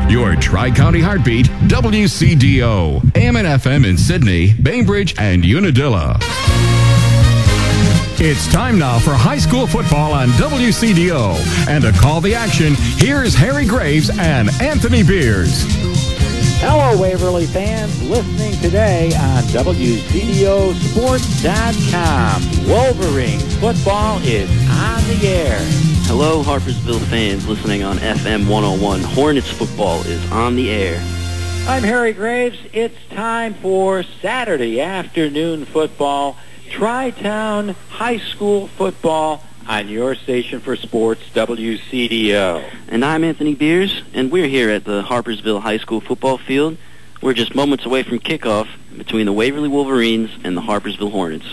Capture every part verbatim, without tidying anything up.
Your Tri-County Heartbeat, W C D O. A M and F M in Sydney, Bainbridge, and Unadilla. It's time now for high school football on W C D O. And to call the action, here's Harry Graves and Anthony Beers. Hello, Waverly fans, listening today on W C D O Sports dot com. Wolverines football is on the air. Hello, Harpersville fans listening on F M one oh one. Hornets football is on the air. I'm Harry Graves. It's time for Saturday afternoon football, Tri-Town High School football on your station for sports, W C D O. And I'm Anthony Beers, and we're here at the Harpersville High School football field. We're just moments away from kickoff between the Waverly Wolverines and the Harpersville Hornets.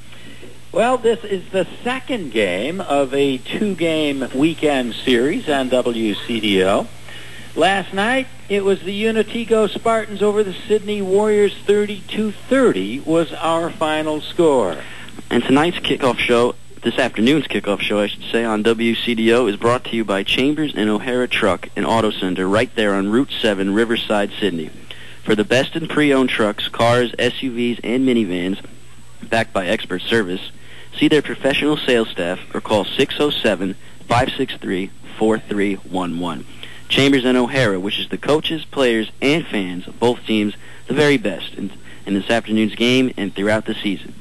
Well, this is the second game of a two-game weekend series on W C D O. Last night, it was the Unatico Spartans over the Sydney Warriors. thirty-two thirty was our final score. And tonight's kickoff show, this afternoon's kickoff show, I should say, on W C D O is brought to you by Chambers and O'Hara Truck and Auto Center right there on Route seven, Riverside, Sydney. For the best in pre-owned trucks, cars, S U Vs, and minivans, backed by expert service, see their professional sales staff or call six oh seven, five six three, four three one one. Chambers and O'Hara wishes the coaches, players, and fans of both teams the very best in, in this afternoon's game and throughout the season.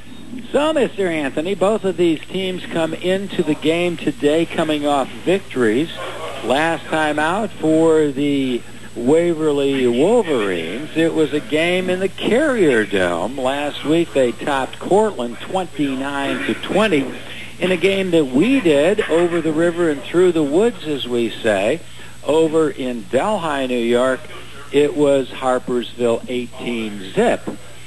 So, Mister Anthony, both of these teams come into the game today coming off victories. Last time out for the Waverly Wolverines, it was a game in the Carrier Dome. Last week they topped Cortland twenty-nine to twenty in a game that we did over the river and through the woods, as we say. Over in Delhi, New York, it was Harpersville eighteen zip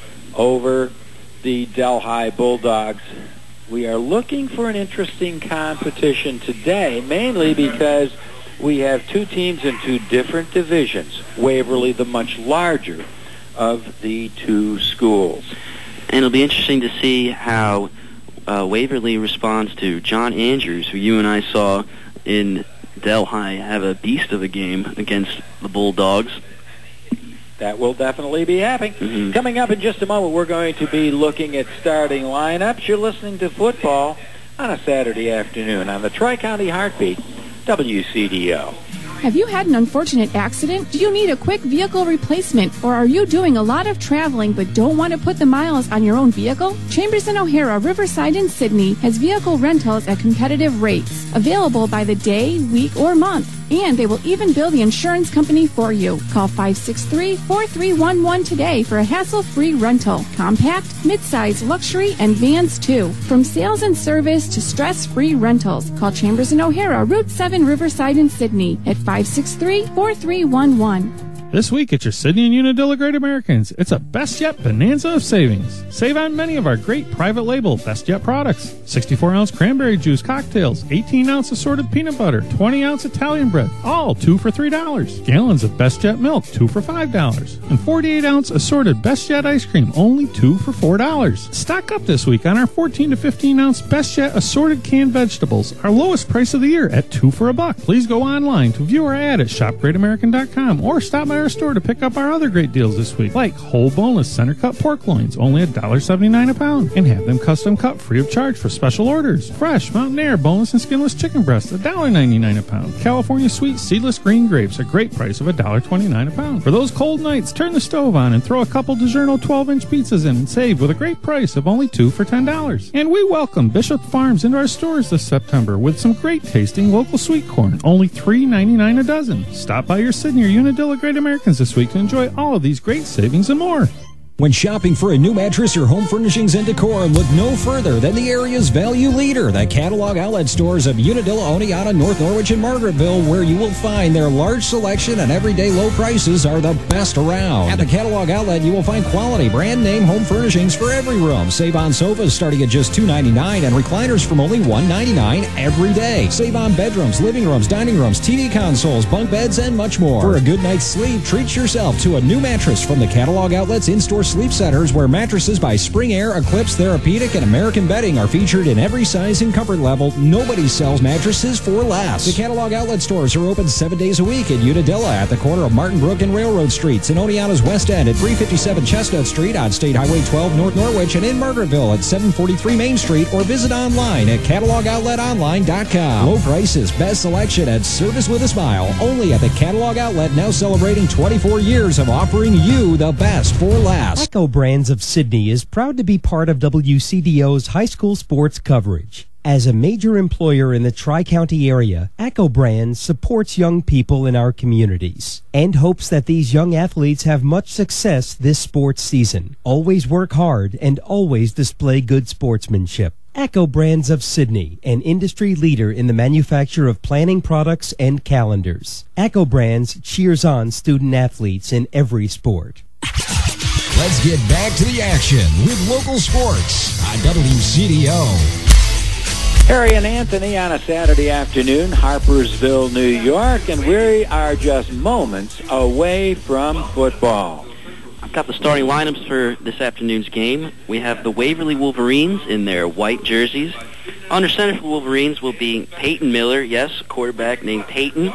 over the Delhi Bulldogs. We are looking for an interesting competition today, mainly because we have two teams in two different divisions. Waverly, the much larger of the two schools. And it'll be interesting to see how uh, Waverly responds to John Andrews, who you and I saw in Delhi have a beast of a game against the Bulldogs. That will definitely be happening. Mm-hmm. Coming up in just a moment, we're going to be looking at starting lineups. You're listening to football on a Saturday afternoon on the Tri-County Heartbeat, W C D O. Have you had an unfortunate accident? Do you need a quick vehicle replacement? Or are you doing a lot of traveling but don't want to put the miles on your own vehicle? Chambers and O'Hara, Riverside, and Sydney has vehicle rentals at competitive rates, available by the day, week, or month. And they will even bill the insurance company for you. Call five six three, four three one one today for a hassle-free rental. Compact, midsize, luxury, and vans too. From sales and service to stress-free rentals. Call Chambers and O'Hara, Route seven, Riverside, and Sydney at five six three, four three one one. This week at your Sydney and Unadilla Great Americans, it's a Best Yet Bonanza of savings. Save on many of our great private label Best Yet products. sixty-four ounce cranberry juice cocktails, eighteen ounce assorted peanut butter, twenty ounce Italian bread, all two for three dollars. Gallons of Best Yet milk, two for five dollars. And forty-eight ounce assorted Best Yet ice cream, only two for four dollars. Stock up this week on our fourteen to fifteen ounce Best Yet assorted canned vegetables, our lowest price of the year at two for a buck. Please go online to view our ad at shop great american dot com or stop by our store to pick up our other great deals this week, like whole boneless center cut pork loins, only one dollar seventy-nine a pound, and have them custom cut free of charge for special orders. Fresh Mountain Air boneless and skinless chicken breasts, one dollar ninety-nine a pound. California sweet seedless green grapes, a great price of one dollar twenty-nine a pound. For those cold nights, turn the stove on and throw a couple DiGiorno twelve inch pizzas in and save with a great price of only two for ten dollars. And we welcome Bishop Farms into our stores this September with some great tasting local sweet corn, only three ninety-nine a dozen. Stop by your Sydney or Unadilla Great Americans this week to enjoy all of these great savings and more. When shopping for a new mattress or home furnishings and decor, look no further than the area's value leader, the catalog outlet stores of Unadilla, Oneonta, North Norwich, and Margaretville, where you will find their large selection and everyday low prices are the best around. At the catalog outlet, you will find quality brand name home furnishings for every room. Save on sofas starting at just two ninety-nine and recliners from only one ninety-nine every day. Save on bedrooms, living rooms, dining rooms, T V consoles, bunk beds, and much more. For a good night's sleep, treat yourself to a new mattress from the catalog outlet's in-store Sleep Centers, where mattresses by Spring Air, Eclipse, Therapeutic, and American Bedding are featured in every size and comfort level. Nobody sells mattresses for less. The Catalog Outlet stores are open seven days a week in Unadilla at the corner of Martin Brook and Railroad Streets, in Oneonta's West End at three fifty-seven Chestnut Street, on State Highway twelve North Norwich, and in Margaretville at seven forty-three Main Street, or visit online at catalog outlet online dot com. Low prices, best selection, and service with a smile. Only at the Catalog Outlet, now celebrating twenty-four years of offering you the best for last. Echo Brands of Sydney is proud to be part of W C D O's high school sports coverage. As a major employer in the Tri-County area, Echo Brands supports young people in our communities and hopes that these young athletes have much success this sports season. Always work hard and always display good sportsmanship. Echo Brands of Sydney, an industry leader in the manufacture of planning products and calendars. Echo Brands cheers on student athletes in every sport. Let's get back to the action with local sports on W C D O. Harry and Anthony on a Saturday afternoon, Harpersville, New York, and we are just moments away from football. I've got the starting lineups for this afternoon's game. We have the Waverly Wolverines in their white jerseys. Under center for the Wolverines will be Peyton Miller, yes, a quarterback named Peyton.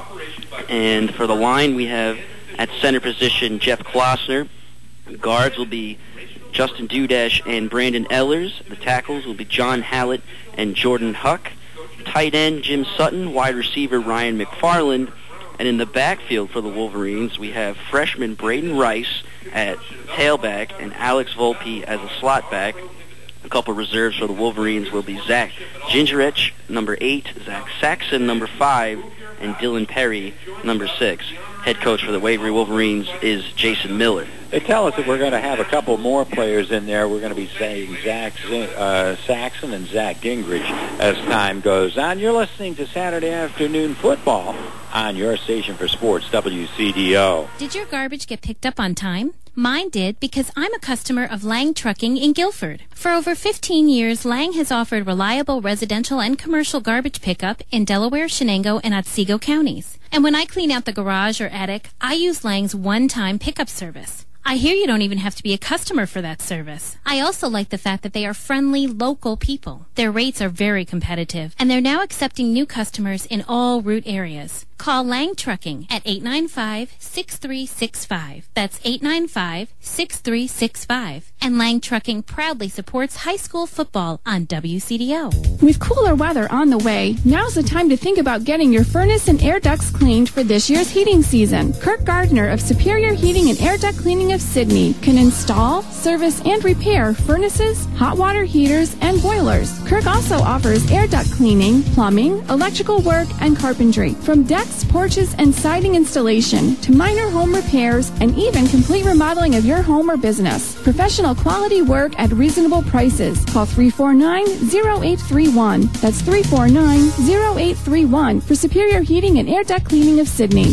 And for the line, we have at center position Jeff Klossner. Guards will be Justin Dudash and Brandon Ellers. The tackles will be John Hallett and Jordan Huck. Tight end Jim Sutton, wide receiver Ryan McFarland. And in the backfield for the Wolverines, we have freshman Braden Rice at tailback and Alex Volpe as a slot back. A couple reserves for the Wolverines will be Zach Gingerich, number eight, Zach Saxon, number five, and Dylan Perry, number six. Head coach for the Waverly Wolverines is Jason Miller. They tell us that we're going to have a couple more players in there. We're going to be saying Zach uh, Saxon and Zach Gingrich as time goes on. You're listening to Saturday Afternoon Football on your station for sports, W C D O. Did your garbage get picked up on time? Mine did, because I'm a customer of Lang Trucking in Guilford. For over fifteen years, Lang has offered reliable residential and commercial garbage pickup in Delaware, Shenango, and Otsego counties. And when I clean out the garage or attic, I use Lang's one-time pickup service. I hear you don't even have to be a customer for that service. I also like the fact that they are friendly, local people. Their rates are very competitive, and they're now accepting new customers in all route areas. Call Lang Trucking at eight nine five, six three six five. That's eight nine five, six three six five. And Lang Trucking proudly supports high school football on W C D O. With cooler weather on the way, now's the time to think about getting your furnace and air ducts cleaned for this year's heating season. Kirk Gardner of Superior Heating and Air Duct Cleaning of Sydney can install, service, and repair furnaces, hot water heaters, and boilers. Kirk also offers air duct cleaning, plumbing, electrical work, and carpentry. From decks, porches, and siding installation to minor home repairs and even complete remodeling of your home or business. Professional quality work at reasonable prices. Call three four nine, zero eight three one. That's three four nine, zero eight three one for Superior Heating and Air Duct Cleaning of Sydney.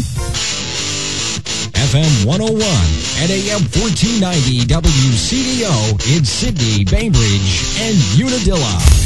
F M one oh one and A M fourteen ninety W C D O in Sydney, Bainbridge, and Unadilla.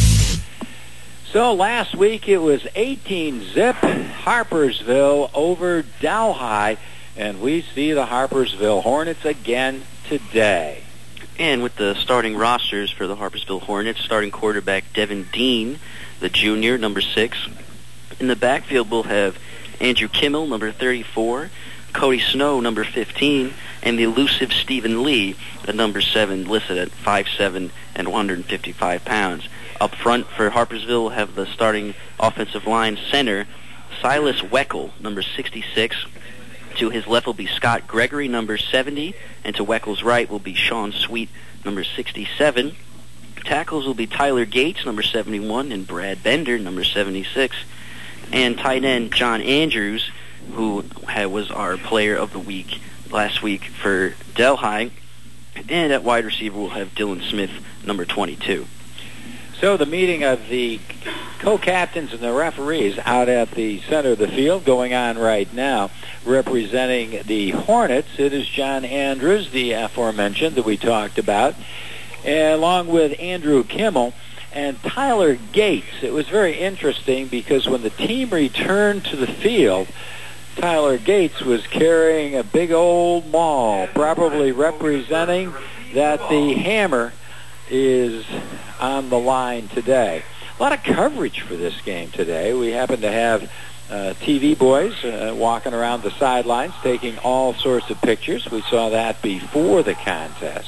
So last week it was eighteen zip, Harpersville over Delhi, and we see the Harpersville Hornets again today. And with the starting rosters for the Harpersville Hornets, starting quarterback Devin Dean, the junior, number six. In the backfield we'll have Andrew Kimmel, number thirty-four, Cody Snow, number fifteen, and the elusive Stephen Lee, at number seven, listed at five seven and one hundred fifty-five pounds. Up front for Harpersville, we'll have the starting offensive line center, Silas Weckel, number sixty-six. To his left will be Scott Gregory, number seventy, and to Weckel's right will be Sean Sweet, number sixty-seven. Tackles will be Tyler Gates, number seventy-one, and Brad Bender, number seventy-six. And tight end John Andrews, who was our player of the week last week for Delhi. And at wide receiver we'll have Dylan Smith, number twenty-two. So the meeting of the co-captains and the referees out at the center of the field going on right now. Representing the Hornets, it is John Andrews, the aforementioned that we talked about, along with Andrew Kimmel and Tyler Gates. It was very interesting because when the team returned to the field, Tyler Gates was carrying a big old maul, probably representing that the hammer is on the line today. A lot of coverage for this game today. We happen to have uh, T V boys uh, walking around the sidelines taking all sorts of pictures. We saw that before the contest.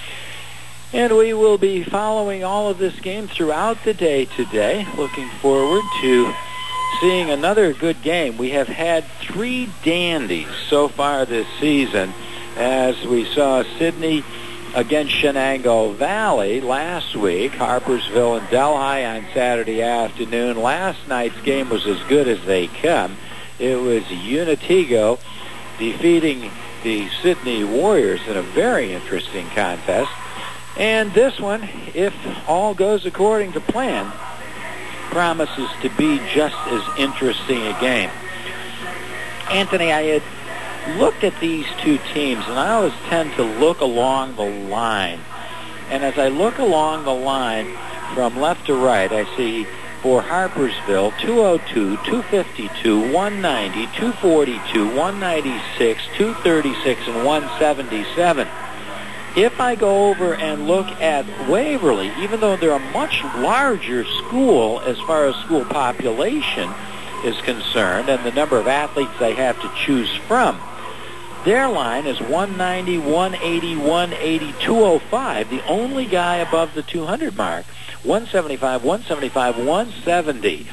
And we will be following all of this game throughout the day today. Looking forward to seeing another good game. We have had three dandies so far this season, as we saw Sidney against Shenango Valley last week, Harpersville and Delhi on Saturday afternoon. Last night's game was as good as they come. It was Unitigo defeating the Sidney Warriors in a very interesting contest. And this one, if all goes according to plan, promises to be just as interesting a game. Anthony, I had looked at these two teams, and I always tend to look along the line. And as I look along the line from left to right, I see for Harpersville, two oh two, two fifty-two, one ninety, two forty-two, one ninety-six, two thirty-six, and one seventy-seven. If I go over and look at Waverly, even though they're a much larger school as far as school population is concerned and the number of athletes they have to choose from, their line is one ninety, one eighty, one eighty, two oh five, the only guy above the two hundred mark. one seventy-five, one seventy-five, one seventy.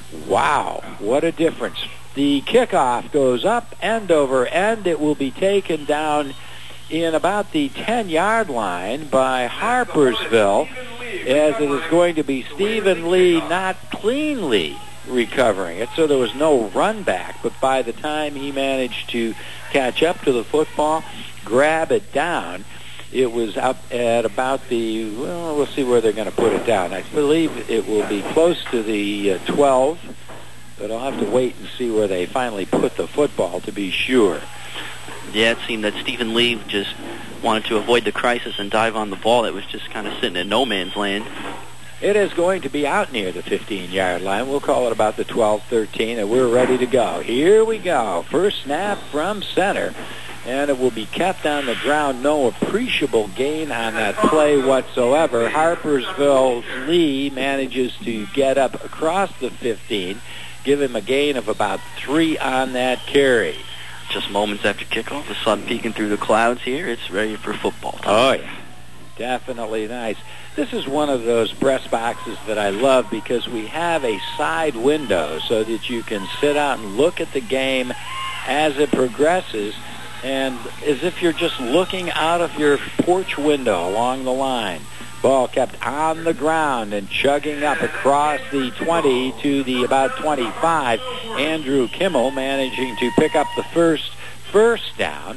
Wow, what a difference. The kickoff goes up end over end. It will be taken down in about the ten-yard line by Harpersville, as it is going to be Stephen Lee not cleanly recovering it, so there was no run back, but by the time he managed to catch up to the football, grab it down, it was up at about the, well, we'll see where they're going to put it down. I believe it will be close to the uh, twelve, but I'll have to wait and see where they finally put the football to be sure. Yeah, it seemed that Stephen Lee just wanted to avoid the crisis and dive on the ball that was just kind of sitting in no man's land. It is going to be out near the fifteen-yard line. We'll call it about the twelve thirteen, and we're ready to go. Here we go. First snap from center, and it will be kept on the ground. No appreciable gain on that play whatsoever. Harpersville's Lee manages to get up across the fifteen, give him a gain of about three on that carry. Just moments after kickoff, the sun peeking through the clouds here. It's ready for football time. Oh, yeah. Definitely nice. This is one of those press boxes that I love because we have a side window so that you can sit out and look at the game as it progresses, and as if you're just looking out of your porch window along the line. Ball kept on the ground and chugging up across the twenty to the about twenty-five. Andrew Kimmel managing to pick up the first first down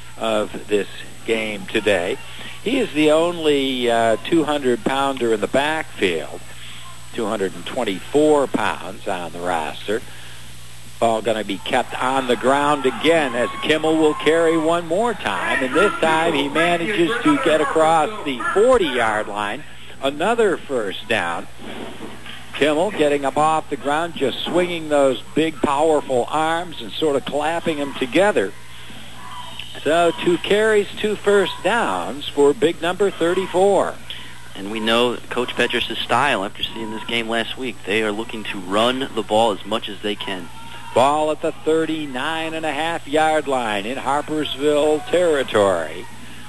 of this game today. He is the only uh, two hundred pounder in the backfield, two hundred twenty-four pounds on the roster. Ball going to be kept on the ground again as Kimmel will carry one more time, and this time he manages to get across the forty-yard line. Another first down. Kimmel getting up off the ground, just swinging those big, powerful arms and sort of clapping them together. So two carries, two first downs for big number thirty-four. And we know Coach Pedros' style after seeing this game last week. They are looking to run the ball as much as they can. Ball at the thirty-nine and a half yard line in Harpersville territory.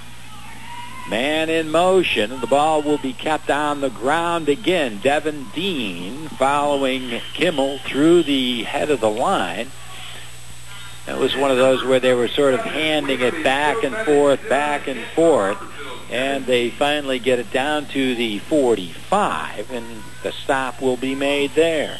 Man in motion. The ball will be kept on the ground again. Devin Dean following Kimmel through the head of the line. It was one of those where they were sort of handing it back and forth, back and forth, and they finally get it down to the forty-five, and the stop will be made there.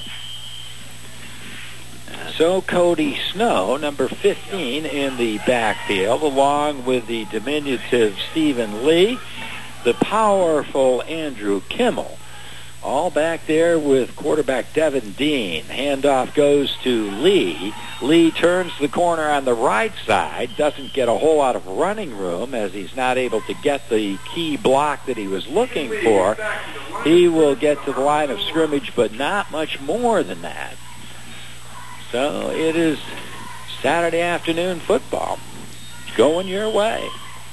So Cody Snow, number fifteen in the backfield, along with the diminutive Stephen Lee, the powerful Andrew Kimmel, all back there with quarterback Devin Dean. Handoff goes to Lee. Lee turns the corner on the right side, doesn't get a whole lot of running room as he's not able to get the key block that he was looking for. He will get to the line of scrimmage, but not much more than that. So it is Saturday afternoon football going your way.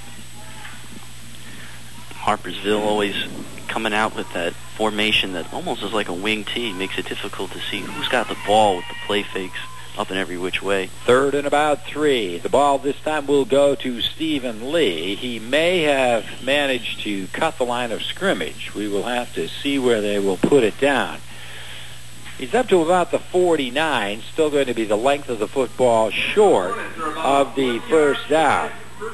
Harpersville always coming out with that formation that almost is like a wing T. Makes it difficult to see who's got the ball with the play fakes up in every which way. Third and about three. The ball this time will go to Stephen Lee. He may have managed to cut the line of scrimmage. We will have to see where they will put it down. He's up to about the forty-nine, still going to be the length of the football short of the first down.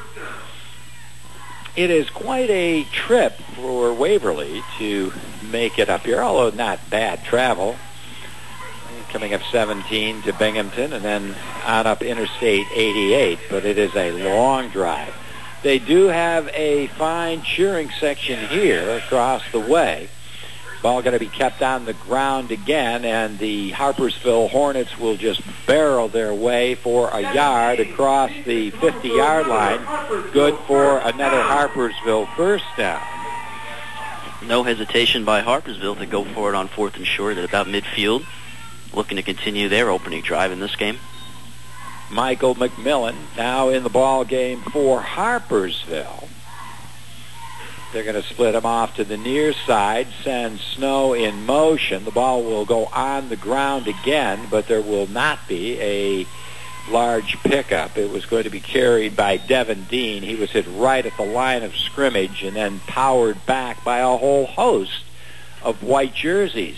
It is quite a trip for Waverly to make it up here, although not bad travel. Coming up seventeen to Binghamton and then on up Interstate eighty-eight, but it is a long drive. They do have a fine cheering section here across the way. Ball going to be kept on the ground again, and the Harpersville Hornets will just barrel their way for a yard across the fifty-yard line. Good for another Harpersville first down. No hesitation by Harpersville to go for it on fourth and short at about midfield, looking to continue their opening drive in this game. Michael McMillan now in the ball game for Harpersville. They're going to split him off to the near side, send Snow in motion. The ball will go on the ground again, but there will not be a large pickup. It was going to be carried by Devin Dean. He was hit right at the line of scrimmage and then powered back by a whole host of white jerseys.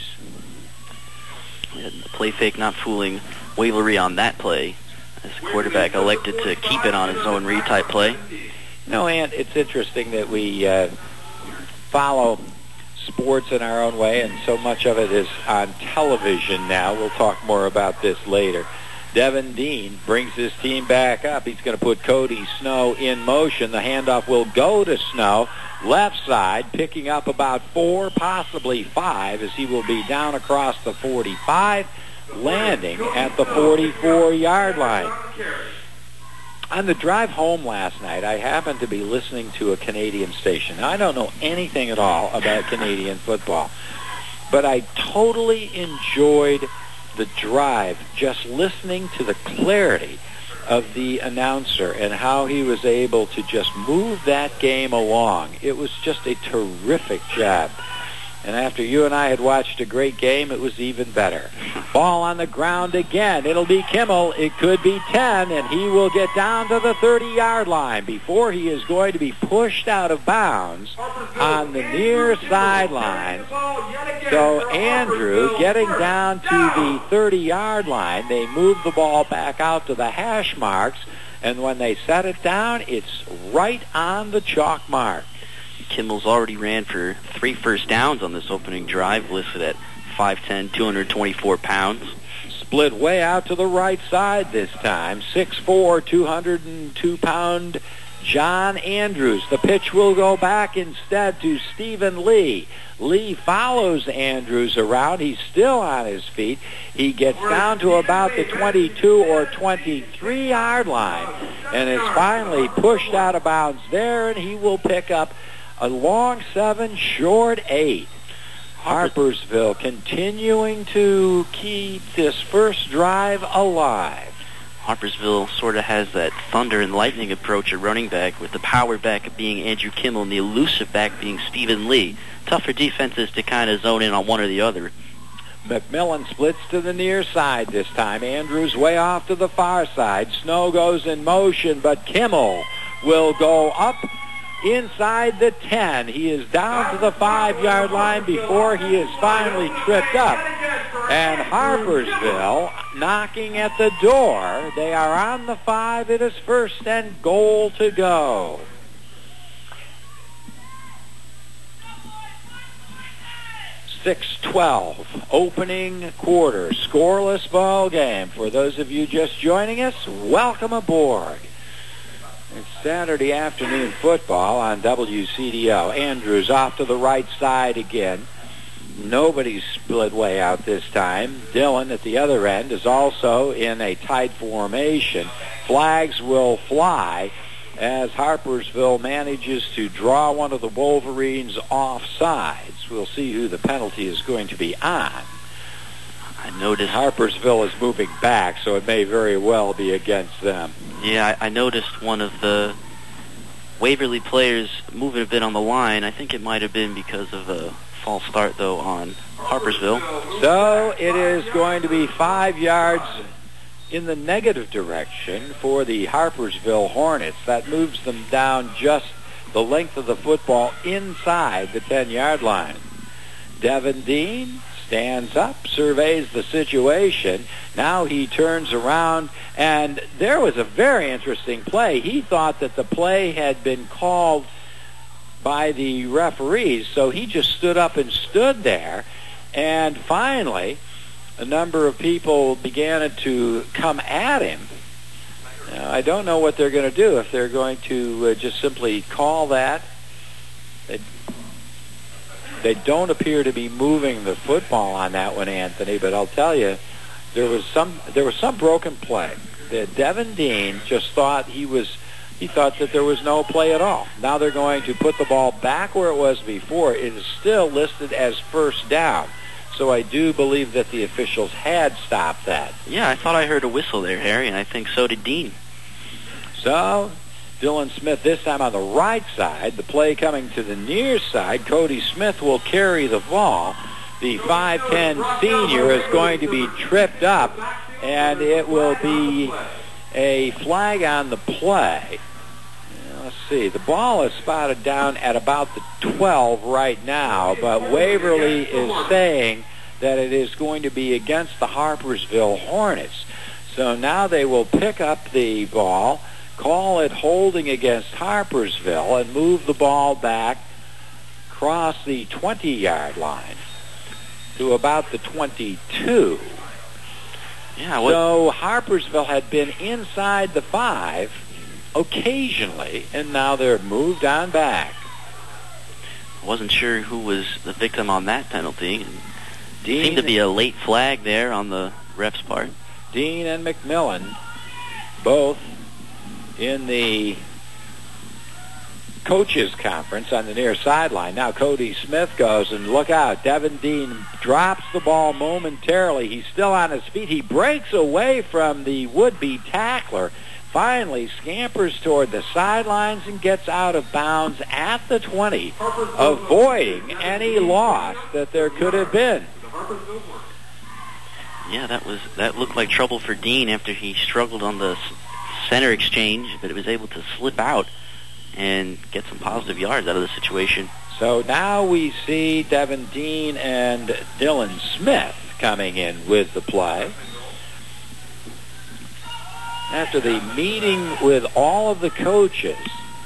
The play fake not fooling Waverly on that play, as the quarterback elected to keep it on his own read-type play. No, Ant, it's interesting that we uh, follow sports in our own way, and so much of it is on television now. We'll talk more about this later. Devin Dean brings his team back up. He's going to put Cody Snow in motion. The handoff will go to Snow, left side, picking up about four, possibly five, as he will be down across the forty-five, landing at the forty-four-yard line. On the drive home last night, I happened to be listening to a Canadian station. Now, I don't know anything at all about Canadian football, but I totally enjoyed the drive, just listening to the clarity of the announcer and how he was able to just move that game along. It was just a terrific job. And after you and I had watched a great game, it was even better. Ball on the ground again. It'll be Kimmel. It could be ten, and he will get down to the thirty-yard line before he is going to be pushed out of bounds on the near sideline. So Andrew getting down to the thirty-yard line. They move the ball back out to the hash marks, and when they set it down, it's right on the chalk mark. Kimmel's already ran for three first downs on this opening drive, listed at five ten, two hundred twenty-four pounds. Split way out to the right side this time. six four, two hundred two pound John Andrews. The pitch will go back instead to Stephen Lee. Lee follows Andrews around. He's still on his feet. He gets down to about the twenty-two or twenty-three-yard line and is finally pushed out of bounds there, and he will pick up a long seven, short eight. Harpersville continuing to keep this first drive alive. Harpersville sort of has that thunder and lightning approach at running back, with the power back being Andrew Kimmel and the elusive back being Stephen Lee. Tough for defenses to kind of zone in on one or the other. McMillan splits to the near side this time. Andrews way off to the far side. Snow goes in motion, but Kimmel will go up inside the ten. He is down to the five-yard line before he is finally tripped up. And Harpersville knocking at the door. They are on the five. It is first and goal to go. six twelve, opening quarter, scoreless ball game. For those of you just joining us, welcome aboard. It's Saturday afternoon football on W C D O. Andrews off to the right side again. Nobody's split way out this time. Dillon at the other end is also in a tight formation. Flags will fly as Harpersville manages to draw one of the Wolverines off sides. We'll see who the penalty is going to be on. I noticed Harpersville is moving back, so it may very well be against them. Yeah, I, I noticed one of the Waverly players moving a bit on the line. I think it might have been because of a false start, though, on Harpersville. So it is going to be five yards in the negative direction for the Harpersville Hornets. That moves them down just the length of the football inside the ten-yard line. Devin Dean stands up, surveys the situation. Now he turns around, and there was a very interesting play. He thought that the play had been called by the referees, so he just stood up and stood there. And finally, a number of people began to come at him. Now, I don't know what they're going to do, if they're going to uh, just simply call that. They, they don't appear to be moving the football on that one, Anthony, but I'll tell you, there was some there was some broken play. The Devin Dean just thought he was he thought that there was no play at all. Now they're going to put the ball back where it was before. It is still listed as first down. So I do believe that the officials had stopped that. Yeah, I thought I heard a whistle there, Harry, and I think so did Dean. So Dylan Smith this time on the right side. The play coming to the near side. Cody Smith will carry the ball. The five ten senior is going to be tripped up, and it will be a flag on the play. Let's see. The ball is spotted down at about the twelve right now, but Waverly is saying that it is going to be against the Harpersville Hornets. So now they will pick up the ball, call it holding against Harpersville, and move the ball back across the twenty-yard line to about the twenty-two. Yeah. What? So Harpersville had been inside the five occasionally, and now they're moved on back. I wasn't sure who was the victim on that penalty. It Dean seemed to be a late flag there on the ref's part. Dean and McMillan both in the coaches conference on the near sideline. Now Cody Smith goes, and look out, Devin Dean drops the ball momentarily. He's still on his feet. He breaks away from the would-be tackler, finally scampers toward the sidelines and gets out of bounds at the twenty, avoiding any loss that there could have been. Yeah, that was that looked like trouble for Dean after he struggled on the center exchange, but it was able to slip out and get some positive yards out of the situation. So now we see Devin Dean and Dylan Smith coming in with the play. After the meeting with all of the coaches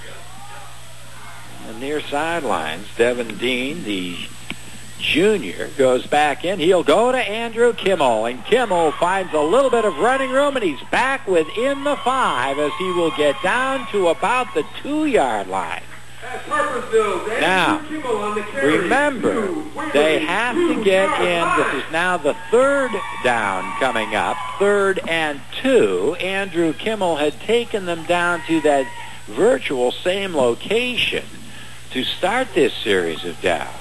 on the near sidelines, Devin Dean, the junior, goes back in. He'll go to Andrew Kimmel, and Kimmel finds a little bit of running room, and he's back within the five as he will get down to about the two-yard line. Now, remember, they have to get in. This is now the third down coming up, third and two. Andrew Kimmel had taken them down to that virtual same location to start this series of downs.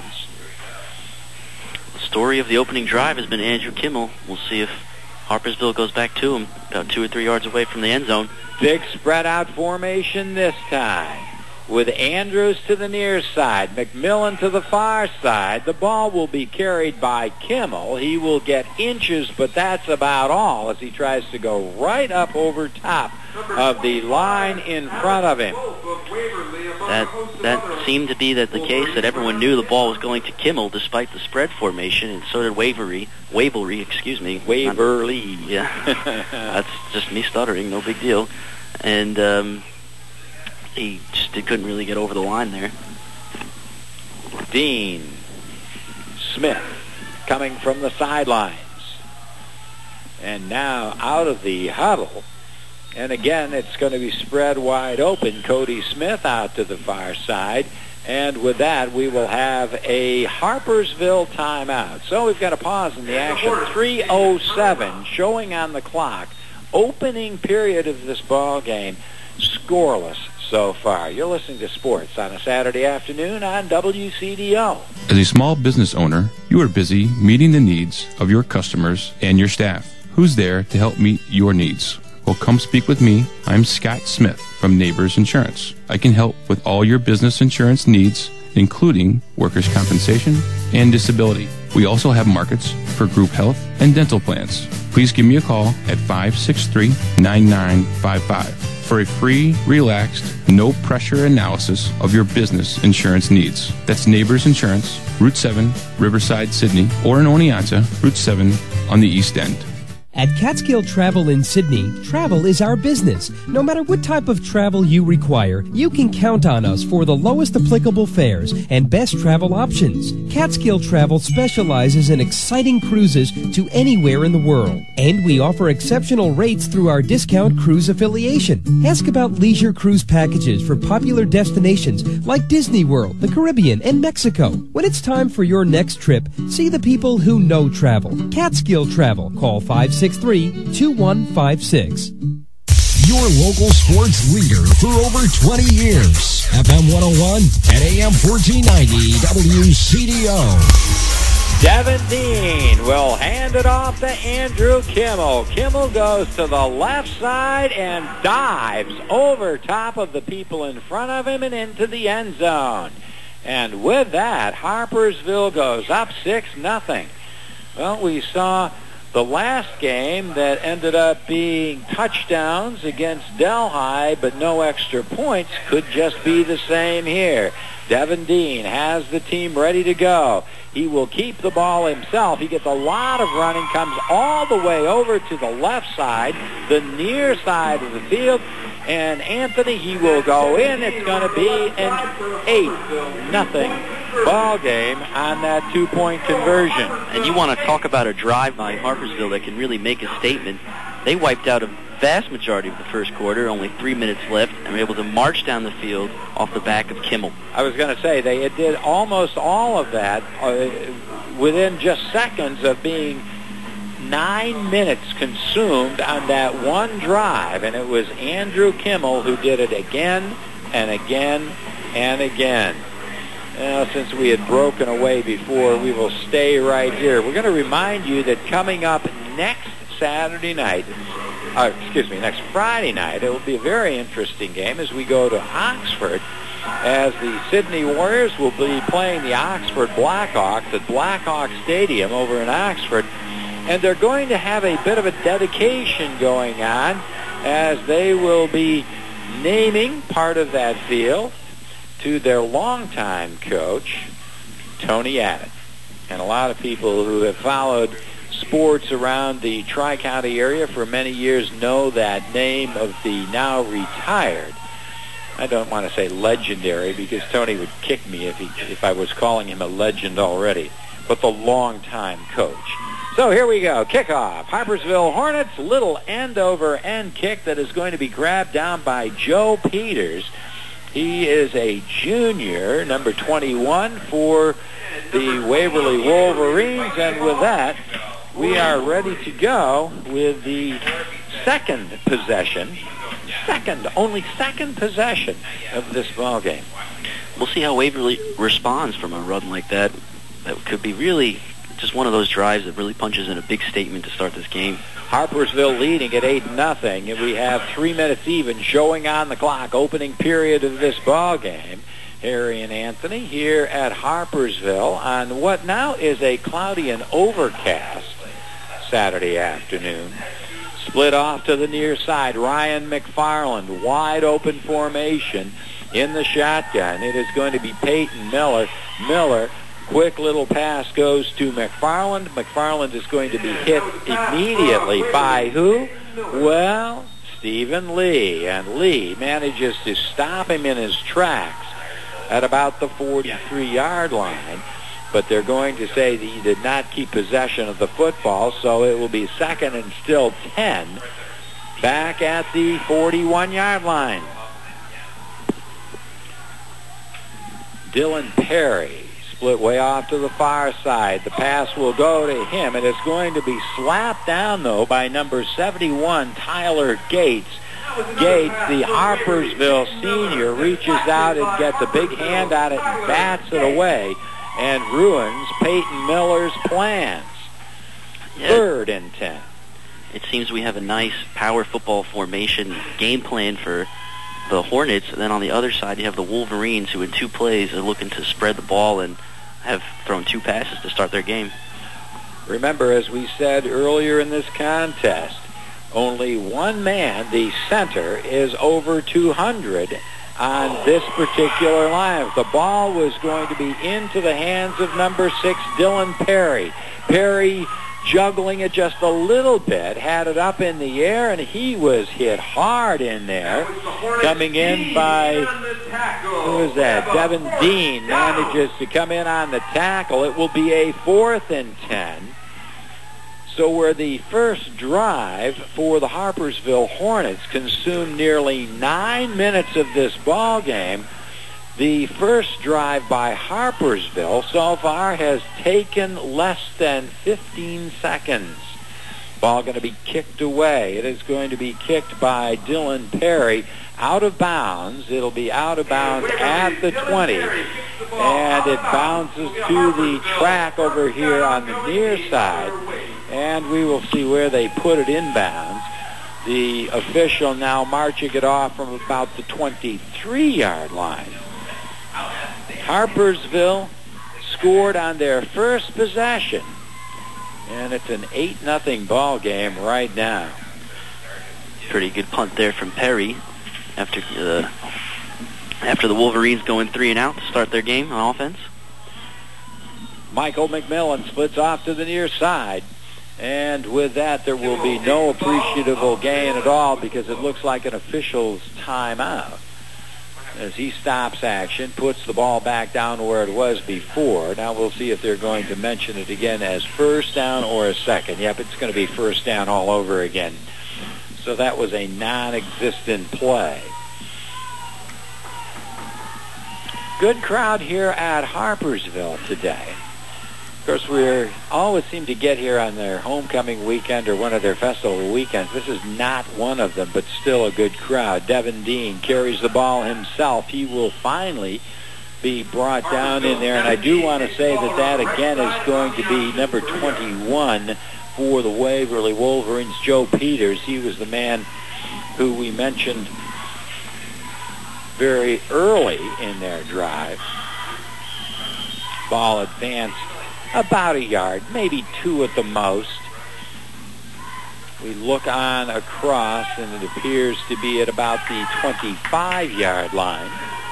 The story of the opening drive has been Andrew Kimmel. We'll see if Harpersville goes back to him, about two or three yards away from the end zone. Big spread out formation this time, with Andrews to the near side, McMillan to the far side. The ball will be carried by Kimmel. He will get inches, but that's about all as he tries to go right up over top of the line in front of him. That that seemed to be that the case, that everyone knew the ball was going to Kimmel despite the spread formation, and so did Waverly. Waverly, excuse me. Waverly. Yeah, that's just me stuttering. No big deal. And um, he just he couldn't really get over the line there. Dean Smith coming from the sidelines. And now out of the huddle. And again, it's going to be spread wide open. Cody Smith out to the far side. And with that, we will have a Harpersville timeout. So we've got a pause in the action. three oh seven showing on the clock. Opening period of this ball game. Scoreless. so far. You're listening to Sports on a Saturday afternoon on W C D O. As a small business owner, you are busy meeting the needs of your customers and your staff. Who's there to help meet your needs? Well, come speak with me. I'm Scott Smith from Neighbors Insurance. I can help with all your business insurance needs, including workers' compensation and disability. We also have markets for group health and dental plans. Please give me a call at five six three, nine nine five five for a free, relaxed, no-pressure analysis of your business insurance needs. That's Neighbors Insurance, Route seven, Riverside, Sydney, or in Oneonta, Route seven on the East End. At Catskill Travel in Sydney, travel is our business. No matter what type of travel you require, you can count on us for the lowest applicable fares and best travel options. Catskill Travel specializes in exciting cruises to anywhere in the world. And we offer exceptional rates through our discount cruise affiliation. Ask about leisure cruise packages for popular destinations like Disney World, the Caribbean, and Mexico. When it's time for your next trip, see the people who know travel. Catskill Travel. Call five six three, two one five six. Your local sports leader for over twenty years. F M one oh one and A M fourteen ninety W C D O. Devin Dean will hand it off to Andrew Kimmel. Kimmel goes to the left side and dives over top of the people in front of him and into the end zone. And with that, Harpersville goes up six nothing. Well, we saw the last game that ended up being touchdowns against Delhi, but no extra points, could just be the same here. Devin Dean has the team ready to go. He will keep the ball himself. He gets a lot of running, comes all the way over to the left side, the near side of the field, and Anthony, he will go in. It's going to be an eight nothing ball game on that two-point conversion. And you want to talk about a drive by Harpersville that can really make a statement. They wiped out a vast majority of the first quarter, only three minutes left, and were able to march down the field off the back of Kimmel. I was going to say, they did almost all of that uh, within just seconds of being nine minutes consumed on that one drive, and it was Andrew Kimmel who did it again and again and again. Now, since we had broken away before, we will stay right here. We're going to remind you that coming up next Saturday night, uh, excuse me, next Friday night, it will be a very interesting game as we go to Oxford, as the Sydney Warriors will be playing the Oxford Blackhawks at Blackhawk Stadium over in Oxford. And they're going to have a bit of a dedication going on as they will be naming part of that field to their longtime coach, Tony Abbott. And a lot of people who have followed sports around the Tri-County area for many years know that name of the now retired, I don't want to say legendary because Tony would kick me if he if I was calling him a legend already, but the longtime coach. So here we go. Kickoff. Harpersville Hornets, little end-over-end kick that is going to be grabbed down by Joe Peters. He is a junior, number twenty-one for the Waverly Wolverines. And with that, we are ready to go with the second possession. Second, only second possession of this ball game. We'll see how Waverly responds from a run like that. That could be really just one of those drives that really punches in a big statement to start this game. Harpersville leading at eight nothing, and we have three minutes even showing on the clock, opening period of this ball game. Harry and Anthony here at Harpersville on what now is a cloudy and overcast Saturday afternoon. Split off to the near side, Ryan McFarland, wide open formation in the shotgun. It is going to be Peyton Miller. Miller, quick little pass goes to McFarland. McFarland is going to be hit immediately by who? Well, Stephen Lee. And Lee manages to stop him in his tracks at about the forty-three-yard line. But they're going to say that he did not keep possession of the football, so it will be second and still ten back at the forty-one-yard line. Dylan Perry split way off to the far side. The pass will go to him. It is going to be slapped down, though, by number seventy-one, Tyler Gates, Gates, the Harpersville senior, reaches out and gets a big hand on it and bats it away and ruins Peyton Miller's plans. Yeah. Third and ten. It seems we have a nice power football formation game plan for the Hornets. And then on the other side, you have the Wolverines, who in two plays are looking to spread the ball and have thrown two passes to start their game. Remember, as we said earlier in this contest, only one man, the center, is over two hundred on this particular line. The ball was going to be into the hands of number six, Dylan Perry. Perry juggling it just a little bit, had it up in the air, and he was hit hard in there. Coming in by, who is that? Devin Dean manages to come in on the tackle. It will be a fourth and ten. So where the first drive for the Harpersville Hornets consumed nearly nine minutes of this ball game, the first drive by Harpersville so far has taken less than fifteen seconds. Ball going to be kicked away. It is going to be kicked by Dylan Perry out of bounds. It'll be out of bounds at the twenty. And it bounces to the track over here on the near side. And we will see where they put it inbounds. The official now marching it off from about the twenty-three-yard line. Harpersville scored on their first possession, and it's an eight nothing ball game right now. Pretty good punt there from Perry after uh, after the Wolverines going three and out to start their game on offense. Michael McMillan splits off to the near side, and with that there will be no appreciable gain at all because it looks like an official's timeout. As he stops action, puts the ball back down where it was before. Now we'll see if they're going to mention it again as first down or a second. Yep, it's going to be first down all over again. So that was a non-existent play. Good crowd here at Harpersville today. Of course, we always seem to get here on their homecoming weekend or one of their festival weekends. This is not one of them, but still a good crowd. Devin Dean carries the ball himself. He will finally be brought down in there, and I do want to say that that again is going to be number twenty-one for the Waverly Wolverines, Joe Peters. He was the man who we mentioned very early in their drive. Ball advanced about a yard, maybe two at the most. We look on across, and it appears to be at about the twenty-five-yard line.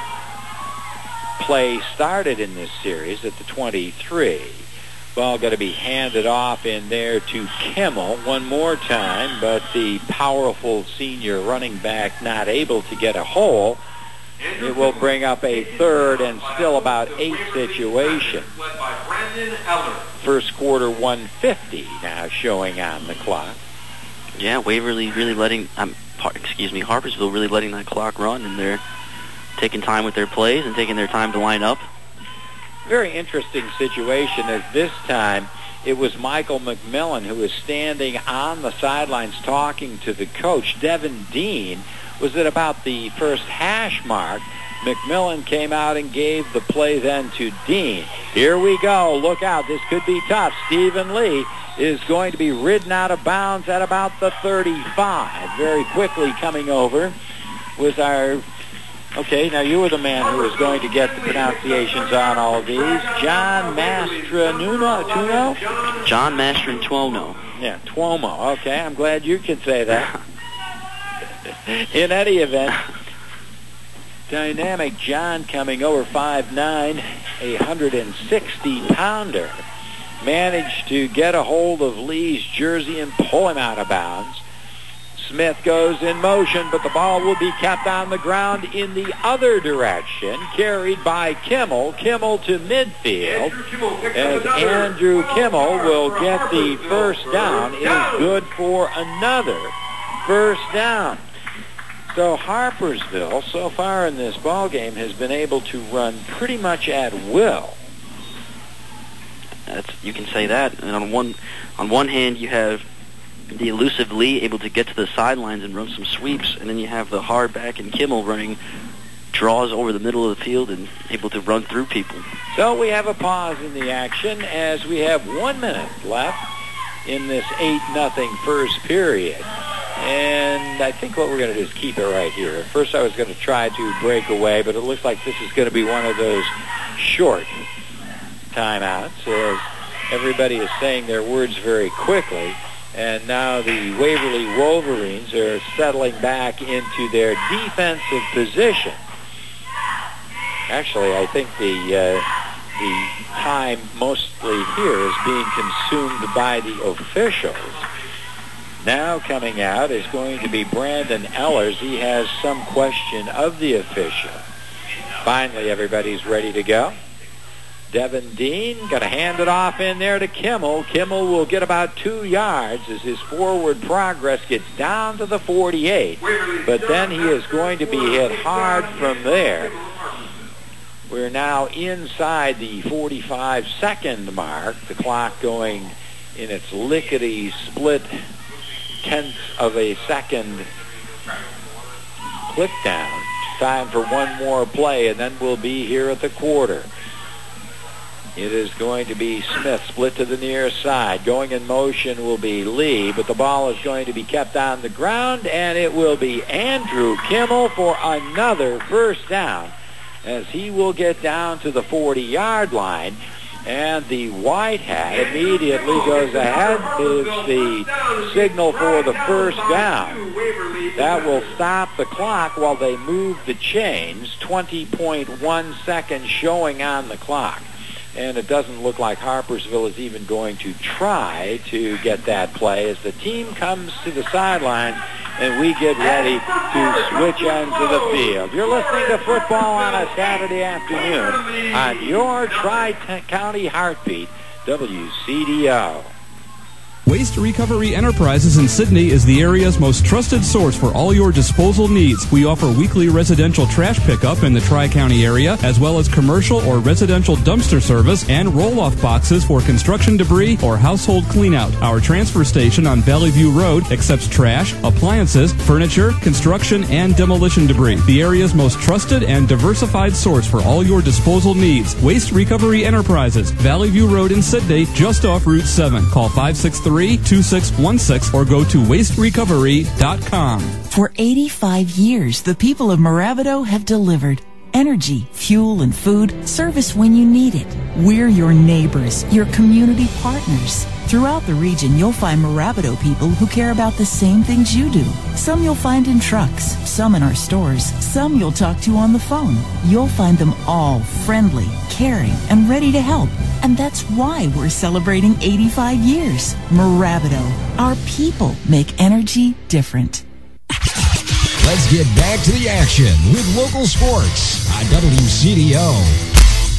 Play started in this series at the twenty-three. Ball got to be handed off in there to Kimmel one more time, but the powerful senior running back not able to get a hole. It will bring up a third and still about eight situation. First quarter one fifty now showing on the clock. Yeah, Waverly really letting, um, excuse me, Harpersville really letting that clock run, and they're taking time with their plays and taking their time to line up. Very interesting situation as this time it was Michael McMillan who was standing on the sidelines talking to the coach. Devin Dean was at about the first hash mark. McMillan came out and gave the play then to Dean. Here we go. Look out. This could be tough. Stephen Lee is going to be ridden out of bounds at about the thirty-five. Very quickly coming over was our... Okay, now you were the man who was going to get the pronunciations on all of these. John Mastranuno? John Mastrantuono. Yeah, Tuomo. Okay, I'm glad you can say that. In any event, dynamic John coming over five nine, a one hundred sixty pounder, managed to get a hold of Lee's jersey and pull him out of bounds. Smith goes in motion, but the ball will be kept on the ground in the other direction, carried by Kimmel. Kimmel to midfield, as Andrew Kimmel will get the first down. It is good for another first down. So Harpersville, so far in this ball game, has been able to run pretty much at will. That's, you can say that. And on one, on one hand, you have the elusive Lee able to get to the sidelines and run some sweeps, and then you have the hard back and Kimmel running draws over the middle of the field and able to run through people. So we have a pause in the action as we have one minute left in this eight nothing first period. And I think what we're going to do is keep it right here. At first I was going to try to break away, but it looks like this is going to be one of those short timeouts as everybody is saying their words very quickly. And now the Waverly Wolverines are settling back into their defensive position. Actually, I think the uh, the time mostly here is being consumed by the officials. Now coming out is going to be Brandon Ellers. He has some question of the official. Finally, everybody's ready to go. Devin Dean got to hand it off in there to Kimmel. Kimmel will get about two yards as his forward progress gets down to the forty-eight. But then he is going to be hit hard from there. We're now inside the forty-five second mark. The clock going in its lickety split tenth of a second click down. Time for one more play, and then we'll be here at the quarter. It is going to be Smith split to the near side. Going in motion will be Lee, but the ball is going to be kept on the ground, and it will be Andrew Kimmel for another first down as he will get down to the forty-yard line. And the white hat immediately goes ahead. It's the signal for the first down. That will stop the clock while they move the chains. twenty point one seconds showing on the clock. And it doesn't look like Harpersville is even going to try to get that play as the team comes to the sideline and we get ready to switch ends of the field. You're listening to football on a Saturday afternoon on your Tri-County Heartbeat, W C D O. Waste Recovery Enterprises in Sydney is the area's most trusted source for all your disposal needs. We offer weekly residential trash pickup in the Tri-County area, as well as commercial or residential dumpster service and roll-off boxes for construction debris or household cleanout. Our transfer station on Valley View Road accepts trash, appliances, furniture, construction, and demolition debris. The area's most trusted and diversified source for all your disposal needs. Waste Recovery Enterprises, Valley View Road in Sydney, just off Route seven. Call five six three, two six one six or go to waste recovery dot com. For eighty-five years, the people of Moravido have delivered energy, fuel, and food, service when you need it. We're your neighbors, your community partners. Throughout the region, you'll find Moravido people who care about the same things you do. Some you'll find in trucks, some in our stores, some you'll talk to on the phone. You'll find them all friendly, caring, and ready to help. And that's why we're celebrating eighty-five years. Moravido, our people make energy different. Let's get back to the action with local sports on W C D O.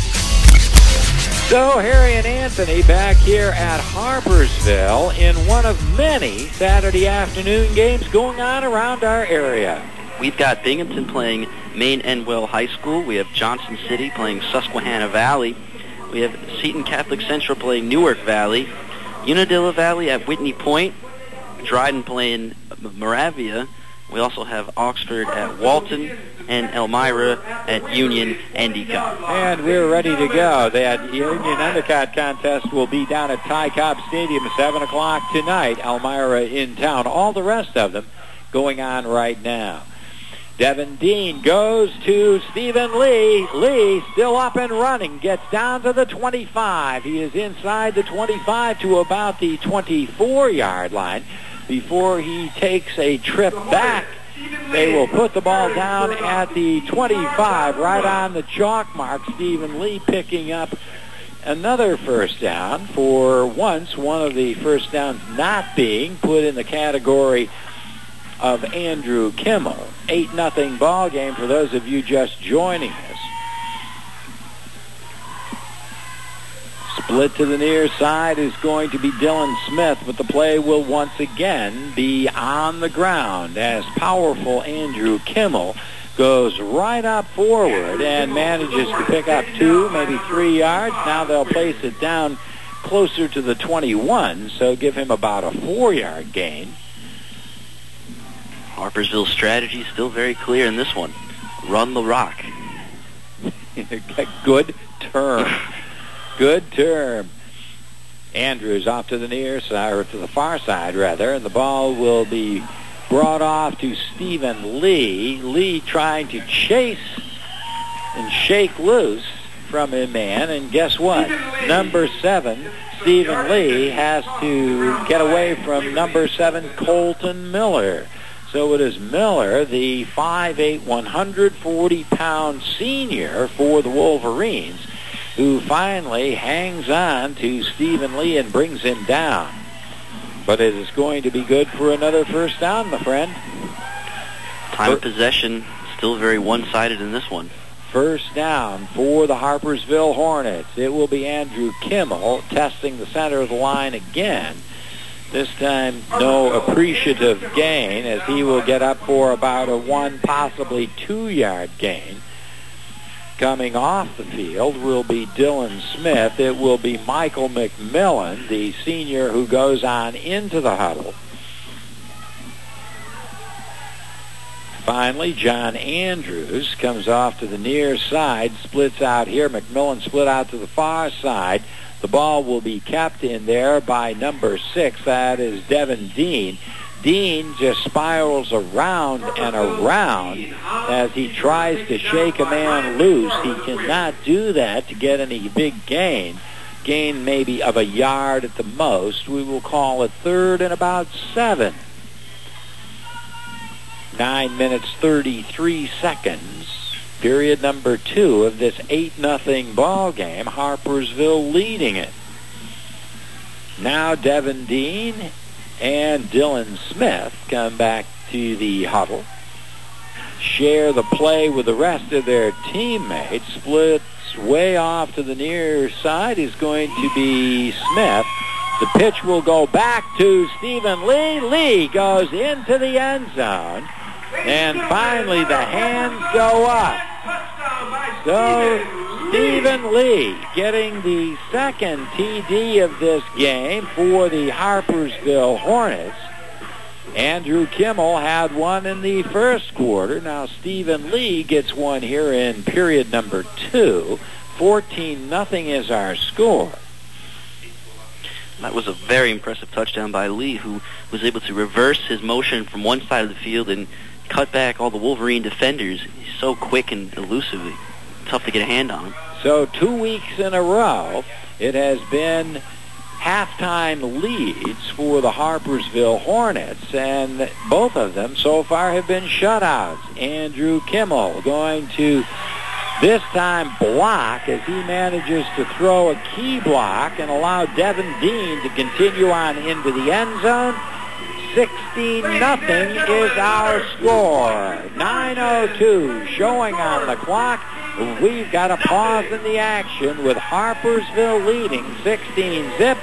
So Harry and Anthony back here at Harpersville in one of many Saturday afternoon games going on around our area. We've got Binghamton playing Maine Endwell High School. We have Johnson City playing Susquehanna Valley. We have Seton Catholic Central playing Newark Valley. Unadilla Valley at Whitney Point. Dryden playing Moravia. We also have Oxford at Walton and Elmira at Union Endicott. And we're ready to go. That Union Endicott contest will be down at Ty Cobb Stadium at seven o'clock tonight. Elmira in town. All the rest of them going on right now. Devin Dean goes to Stephen Lee. Lee still up and running. Gets down to the twenty-five. He is inside the twenty-five to about the twenty-four-yard line before he takes a trip back. They will put the ball down at the twenty-five, right on the chalk mark. Stephen Lee picking up another first down. For once, one of the first downs not being put in the category of Andrew Kimmel. eight nothing ball game for those of you just joining us. Split to the near side is going to be Dylan Smith, but the play will once again be on the ground as powerful Andrew Kimmel goes right up forward and manages to pick up two, maybe three yards. Now they'll place it down closer to the twenty-one, so give him about a four-yard gain. Harpersville's strategy is still very clear in this one. Run the rock. Good term. Good term. Andrews off to the near side, or to the far side, rather, and the ball will be brought off to Stephen Lee. Lee trying to chase and shake loose from a man, and guess what? Number seven, Stephen Lee, has to get away from number seven, Colton Miller. So it is Miller, the five eight, one hundred forty pound senior for the Wolverines, who finally hangs on to Stephen Lee and brings him down. But it is going to be good for another first down, my friend. Time of possession still very one-sided in this one. First down for the Harpersville Hornets. It will be Andrew Kimmel testing the center of the line again. This time, no appreciative gain, as he will get up for about a one, possibly two-yard gain. Coming off the field will be Dylan Smith. It will be Michael McMillan, the senior, who goes on into the huddle. Finally, John Andrews comes off to the near side, splits out here. McMillan split out to the far side. The ball will be kept in there by number six. That is Devin Dean. Dean just spirals around and around as he tries to shake a man loose. He cannot do that to get any big gain. Gain maybe of a yard at the most. We will call it third and about seven. Nine minutes, thirty-three seconds. Period number two of this eight nothing ball game. Harpersville leading it. Now Devin Dean and Dylan Smith come back to the huddle. Share the play with the rest of their teammates. Splits way off to the near side is going to be Smith. The pitch will go back to Stephen Lee. Lee goes into the end zone. And finally the hands go up. So Stephen Lee getting the second T D of this game for the Harpersville Hornets. Andrew Kimmel had one in the first quarter. Now Stephen Lee gets one here in period number two. fourteen nothing is our score. That was a very impressive touchdown by Lee, who was able to reverse his motion from one side of the field and cut back all the Wolverine defenders. He's so quick and elusive. Tough to get a hand on. So two weeks in a row, it has been halftime leads for the Harpersville Hornets, and both of them so far have been shutouts. Andrew Kimmel going to this time block as he manages to throw a key block and allow Devin Dean to continue on into the end zone. sixteen nothing is our score. nine oh two showing on the clock. We've got a pause in the action with Harpersville leading sixteen zip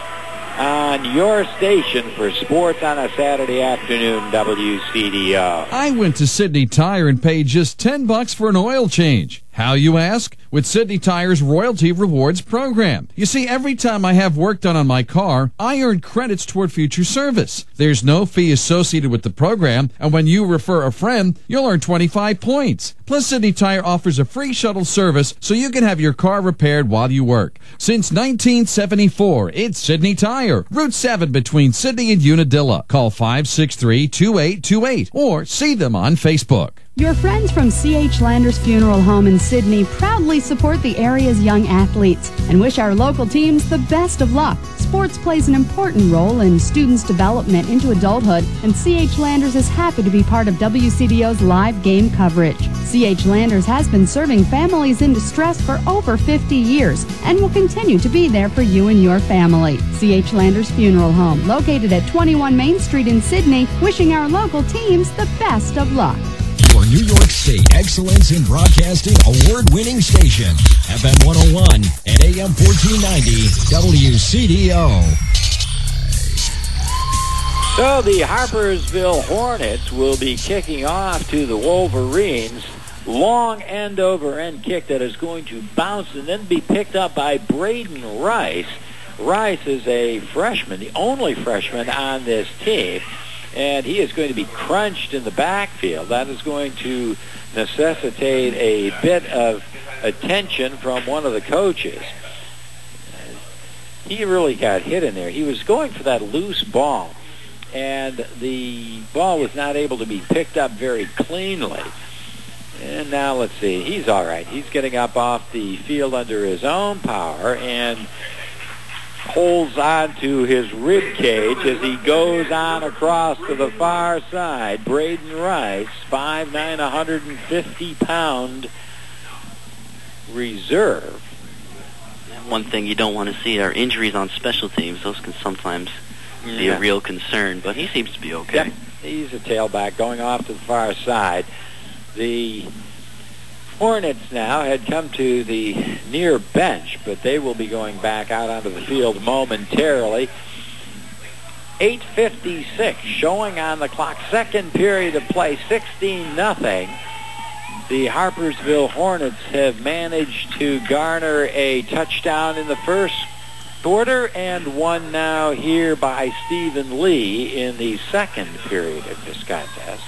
on your station for sports on a Saturday afternoon, W C D O. I went to Sidney Tire and paid just ten bucks for an oil change. How, you ask? With Sidney Tire's Royalty Rewards program. You see, every time I have work done on my car, I earn credits toward future service. There's no fee associated with the program, and when you refer a friend, you'll earn twenty-five points. Plus, Sidney Tire offers a free shuttle service so you can have your car repaired while you work. Since nineteen seventy-four, it's Sidney Tire, Route seven between Sidney and Unadilla. Call five six three, two eight two eight or see them on Facebook. Your friends from C H Landers Funeral Home in Sidney proudly support the area's young athletes and wish our local teams the best of luck. Sports plays an important role in students' development into adulthood, and C H Landers is happy to be part of W C D O's live game coverage. C H Landers has been serving families in distress for over fifty years and will continue to be there for you and your family. C H Landers Funeral Home, located at twenty-one Main Street in Sidney, wishing our local teams the best of luck. Your New York State Excellence in Broadcasting award-winning station, F M one oh one and A M fourteen ninety, W C D O. So the Harpersville Hornets will be kicking off to the Wolverines. Long end-over-end kick that is going to bounce and then be picked up by Braden Rice. Rice is a freshman, the only freshman on this team, and he is going to be crunched in the backfield. That is going to necessitate a bit of attention from one of the coaches. He really got hit in there. He was going for that loose ball, and the ball was not able to be picked up very cleanly. And now let's see. He's all right. He's getting up off the field under his own power and holds on to his rib cage as he goes on across to the far side. Braden Rice, five nine, one hundred fifty pound reserve. One thing you don't want to see are injuries on special teams. Those can sometimes be Yeah. a real concern, but he seems to be okay. Yep. He's a tailback going off to the far side. The Hornets now had come to the near bench, but they will be going back out onto the field momentarily. eight fifty-six showing on the clock. Second period of play, sixteen nothing. The Harpersville Hornets have managed to garner a touchdown in the first quarter and one now here by Stephen Lee in the second period of this contest.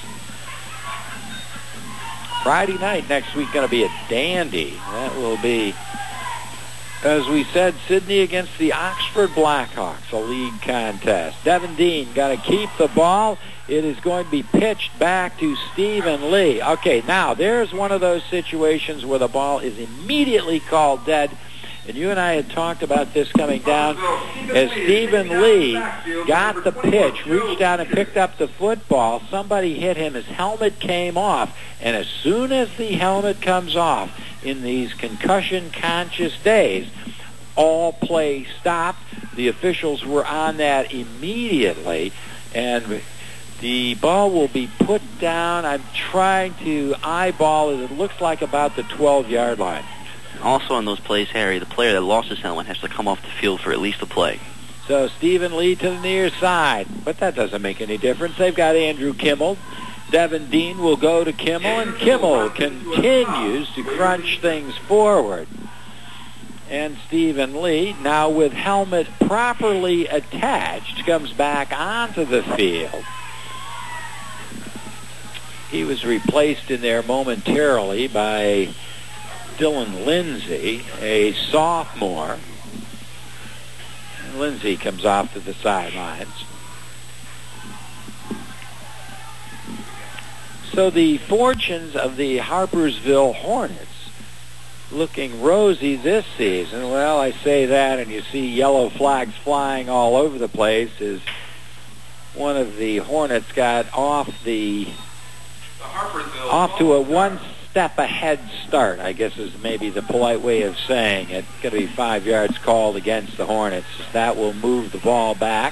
Friday night next week going to be a dandy. That will be, as we said, Sydney against the Oxford Blackhawks, a league contest. Devin Dean got to keep the ball. It is going to be pitched back to Stephen Lee. Okay, now there's one of those situations where the ball is immediately called dead. And you and I had talked about this coming down as Stephen Lee got the pitch, reached down and picked up the football. Somebody hit him. His helmet came off. And as soon as the helmet comes off in these concussion-conscious days, all play stopped. The officials were on that immediately. And the ball will be put down. I'm trying to eyeball it. It looks like about the twelve-yard line. Also on those plays, Harry, the player that lost his helmet has to come off the field for at least a play. So Stephen Lee to the near side. But that doesn't make any difference. They've got Andrew Kimmel. Devin Dean will go to Kimmel, and Kimmel continues to crunch things forward. And Stephen Lee, now with helmet properly attached, comes back onto the field. He was replaced in there momentarily by Dylan Lindsay, a sophomore. And Lindsay comes off to the sidelines. So the fortunes of the Harpersville Hornets looking rosy this season. Well, I say that, and you see yellow flags flying all over the place as one of the Hornets got off the off to a one step ahead start, I guess is maybe the polite way of saying it. Going to be five yards called against the Hornets. That will move the ball back.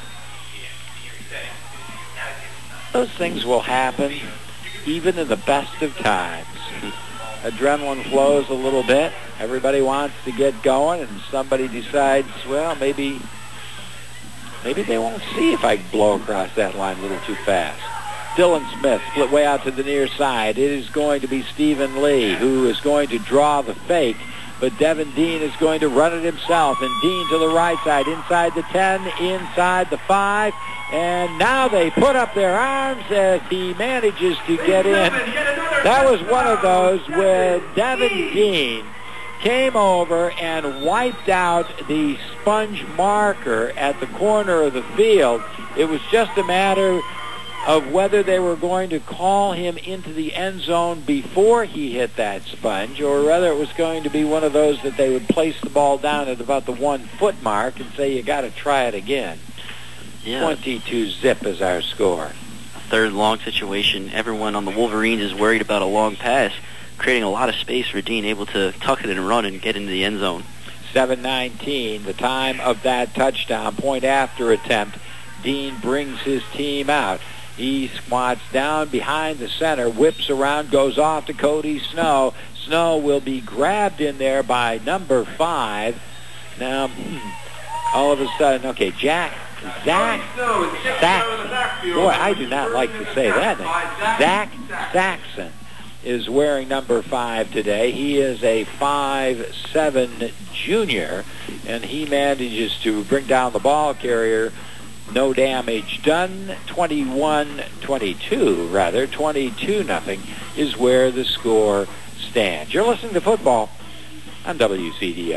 Those things will happen even in the best of times. Adrenaline flows a little bit. Everybody wants to get going, and somebody decides, well, maybe maybe they won't see if I blow across that line a little too fast. Dylan Smith split way out to the near side. It is going to be Stephen Lee who is going to draw the fake, but Devin Dean is going to run it himself, and Dean to the right side, inside the ten, inside the five, and now they put up their arms as he manages to get in. That was one of those where Devin Dean came over and wiped out the sponge marker at the corner of the field. It was just a matter of whether they were going to call him into the end zone before he hit that sponge, or whether it was going to be one of those that they would place the ball down at about the one-foot mark and say, you got to try it again. Yeah. twenty-two zip is our score. Third long situation. Everyone on the Wolverines is worried about a long pass, creating a lot of space for Dean, able to tuck it and run and get into the end zone. seven nineteen, the time of that touchdown. Point after attempt. Dean brings his team out. He squats down behind the center, whips around, goes off to Cody Snow. Snow will be grabbed in there by number five. Now, all of a sudden, okay, Jack, Zach, Zach, boy, I do not like to say that name. Zach Saxon is wearing number five today. He is a five seven junior. and he manages to bring down the ball carrier. No damage done. twenty-one twenty-two, rather. twenty-two nothing is where the score stands. You're listening to football on W C D O.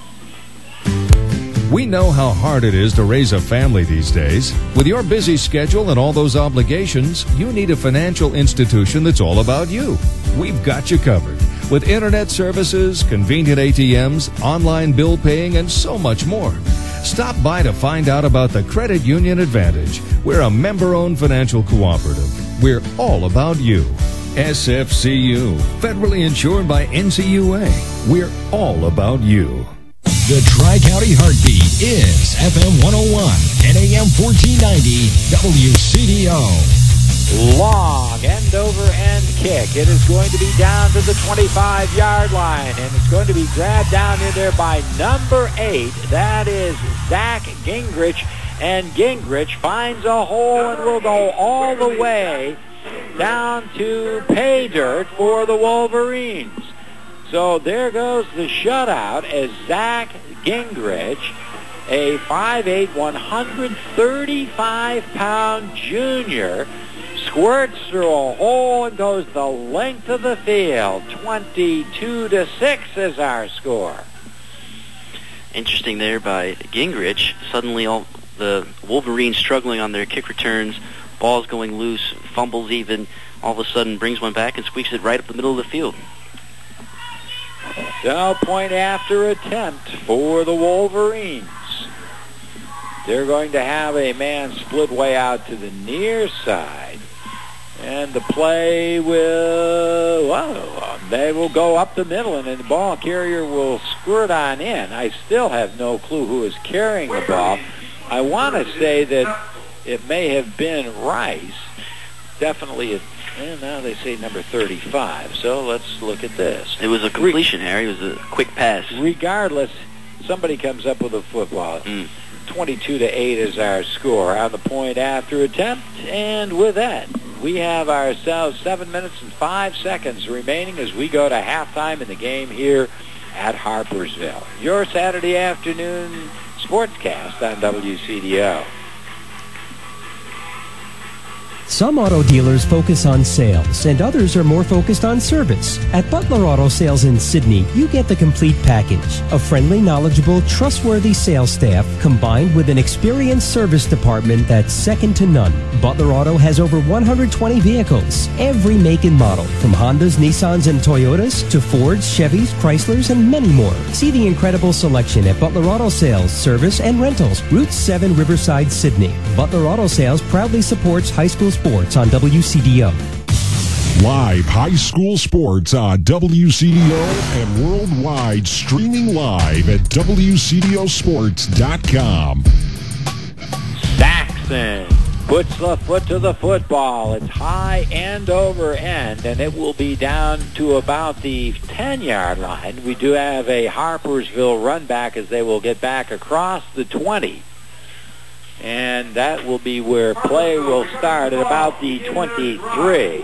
We know how hard it is to raise a family these days. With your busy schedule and all those obligations, you need a financial institution that's all about you. We've got you covered. With internet services, convenient A T Ms, online bill paying, and so much more. Stop by to find out about the Credit Union Advantage. We're a member-owned financial cooperative. We're all about you. S F C U, federally insured by N C U A. We're all about you. The Tri-County Heartbeat is F M one oh one and A M fourteen ninety W C D O. Long end over end kick. It is going to be down to the twenty-five-yard line, and it's going to be grabbed down in there by number eight. That is Zach Gingrich, and Gingrich finds a hole and will go all the way down to pay dirt for the Wolverines. So there goes the shutout as Zach Gingrich, a five eight, one hundred thirty-five pound junior, squirts through a hole and goes the length of the field. twenty-two to six is our score. Interesting there by Gingrich. Suddenly all the Wolverines struggling on their kick returns, balls going loose, fumbles even, all of a sudden brings one back and squeaks it right up the middle of the field. So point after attempt for the Wolverines. They're going to have a man split way out to the near side. And the play will, well, they will go up the middle, and the ball carrier will squirt on in. I still have no clue who is carrying the ball. I want to say that it may have been Rice. Definitely, it, and now they say number thirty-five. So let's look at this. It was a completion, Harry. It was a quick pass. Regardless, somebody comes up with a football. Mm. twenty-two to eight is our score on the point after attempt. And with that, we have ourselves seven minutes and five seconds remaining as we go to halftime in the game here at Harpersville. Your Saturday afternoon sportscast on W C D O. Some auto dealers focus on sales, and others are more focused on service. At Butler Auto Sales in Sydney, you get the complete package. A friendly, knowledgeable, trustworthy sales staff combined with an experienced service department that's second to none. Butler Auto has over one hundred twenty vehicles, every make and model, from Hondas, Nissans, and Toyotas to Fords, Chevys, Chryslers, and many more. See the incredible selection at Butler Auto Sales, Service, and Rentals, Route seven, Riverside, Sydney. Butler Auto Sales proudly supports high school sports on W C D O. Live high school sports on W C D O and worldwide, streaming live at W C D O sports dot com. Saxon puts the foot to the football. It's high end over end, and it will be down to about the ten-yard line. We do have a Harpersville run back as they will get back across the twenty. And that will be where play will start at about the twenty-three.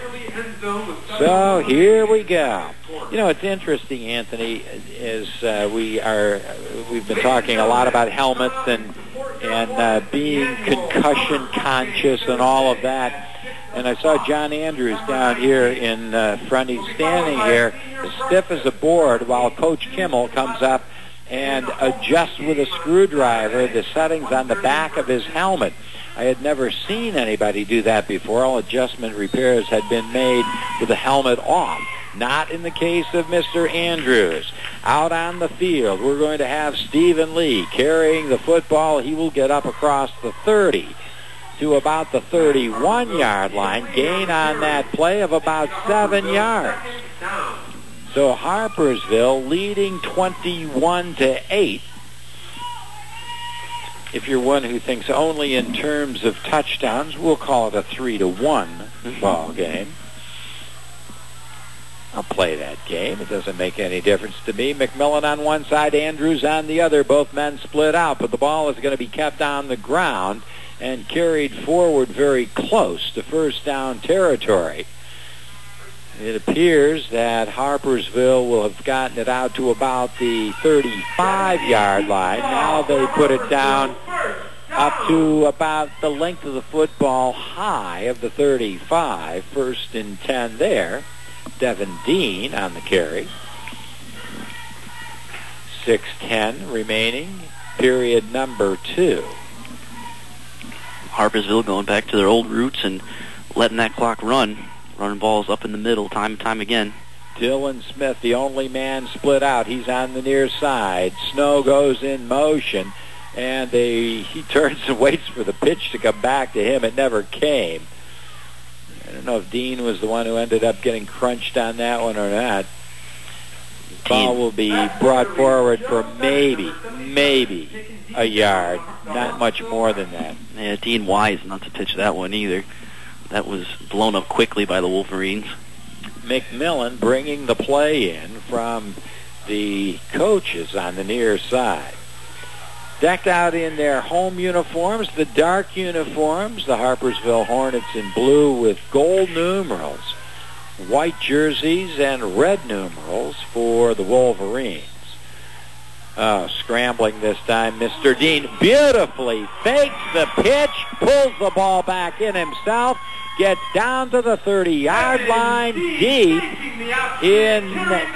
So here we go. You know, it's interesting, Anthony, is uh, we are we've been talking a lot about helmets and and uh, being concussion conscious and all of that. And I saw John Andrews down here in uh, front. He's standing here as stiff as a board while Coach Kimmel comes up and adjusts with a screwdriver the settings on the back of his helmet. I had never seen anybody do that before. All adjustment repairs had been made with the helmet off. Not in the case of Mister Andrews. Out on the field, we're going to have Stephen Lee carrying the football. He will get up across the thirty to about the thirty-one-yard line. Gain on that play of about seven yards. So Harpersville leading twenty-one to eight. If you're one who thinks only in terms of touchdowns, we'll call it a three to one ball game. I'll play that game. It doesn't make any difference to me. McMillan on one side, Andrews on the other. Both men split out, but the ball is going to be kept on the ground and carried forward very close to first down territory. It appears that Harpersville will have gotten it out to about the thirty-five-yard line. Now they put it down up to about the length of the football high of the thirty-five. First and ten there. Devin Dean on the carry. six ten remaining. Period number two. Harpersville going back to their old roots and letting that clock run. Running balls up in the middle time and time again. Dylan Smith, the only man split out. He's on the near side. Snow goes in motion. And they, he turns and waits for the pitch to come back to him. It never came. I don't know if Dean was the one who ended up getting crunched on that one or not. The ball will be brought forward for maybe, maybe a yard. Not much more than that. Yeah, Dean wise not to pitch that one either. That was blown up quickly by the Wolverines. McMillan bringing the play in from the coaches on the near side. Decked out in their home uniforms, the dark uniforms, the Harpersville Hornets in blue with gold numerals, white jerseys, and red numerals for the Wolverines. Oh, scrambling this time, Mister Dean beautifully fakes the pitch, pulls the ball back in himself, gets down to the thirty-yard line, deep in,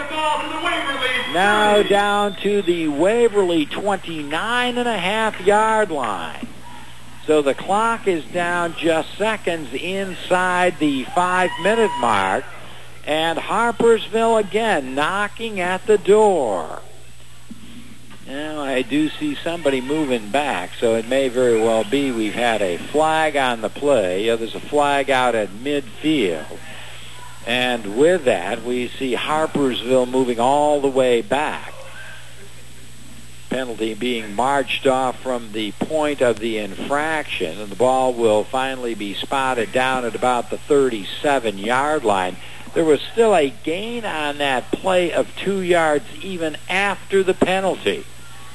now down to the Waverly twenty-nine and a half yard line. So the clock is down just seconds inside the five-minute mark, and Harpersville again knocking at the door. Now I do see somebody moving back, so it may very well be we've had a flag on the play. Yeah, there's a flag out at midfield. And with that, we see Harpersville moving all the way back. Penalty being marched off from the point of the infraction, and the ball will finally be spotted down at about the thirty-seven-yard line. There was still a gain on that play of two yards even after the penalty.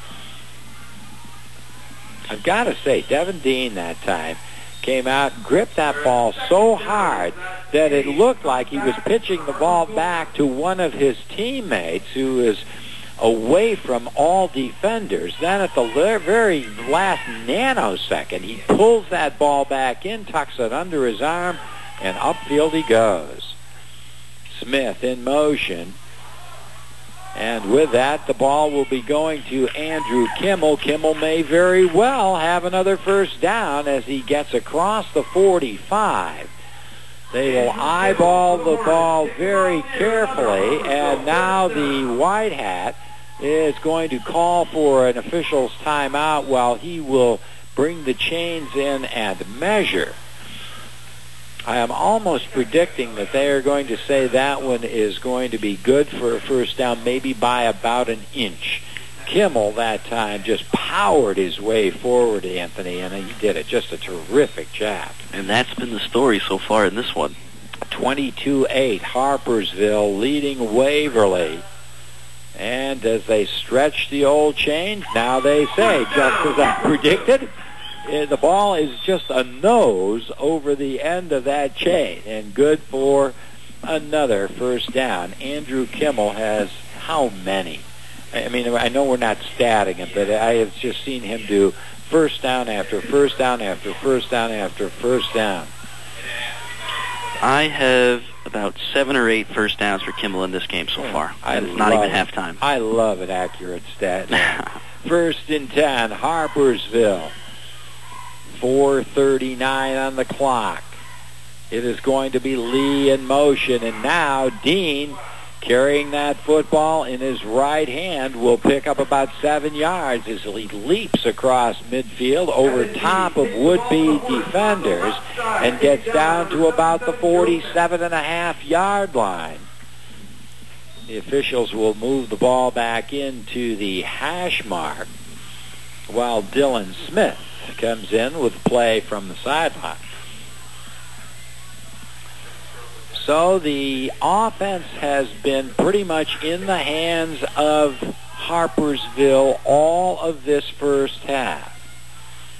I've got to say, Devin Dean that time came out, gripped that ball so hard that it looked like he was pitching the ball back to one of his teammates who is away from all defenders. Then at the very last nanosecond, he pulls that ball back in, tucks it under his arm, and upfield he goes. Smith in motion. And with that, the ball will be going to Andrew Kimmel. Kimmel may very well have another first down as he gets across the forty-five. They will eyeball the ball very carefully, and now the White Hat is going to call for an official's timeout while he will bring the chains in and measure. I am almost predicting that they are going to say that one is going to be good for a first down, maybe by about an inch. Kimmel that time just powered his way forward, Anthony, and he did it. Just a terrific job. And that's been the story so far in this one. twenty-two eight, Harpersville leading Waverly. And as they stretch the old chains, now they say, just as I predicted, the ball is just a nose over the end of that chain, and good for another first down. Andrew Kimmel has how many? I mean, I know we're not statting him, but I have just seen him do first down after first down after first down after first down. I have about seven or eight first downs for Kimmel in this game so far. I it's not love, even halftime. I love an accurate stat. First and ten, Harpersville. four thirty-nine on the clock. It is going to be Lee in motion, and now Dean, carrying that football in his right hand, will pick up about seven yards as he leaps across midfield over top of would-be defenders and gets down to about the forty-seven and a half yard line. The officials will move the ball back into the hash mark while Dylan Smith comes in with play from the sideline. So the offense has been pretty much in the hands of Harpersville all of this first half.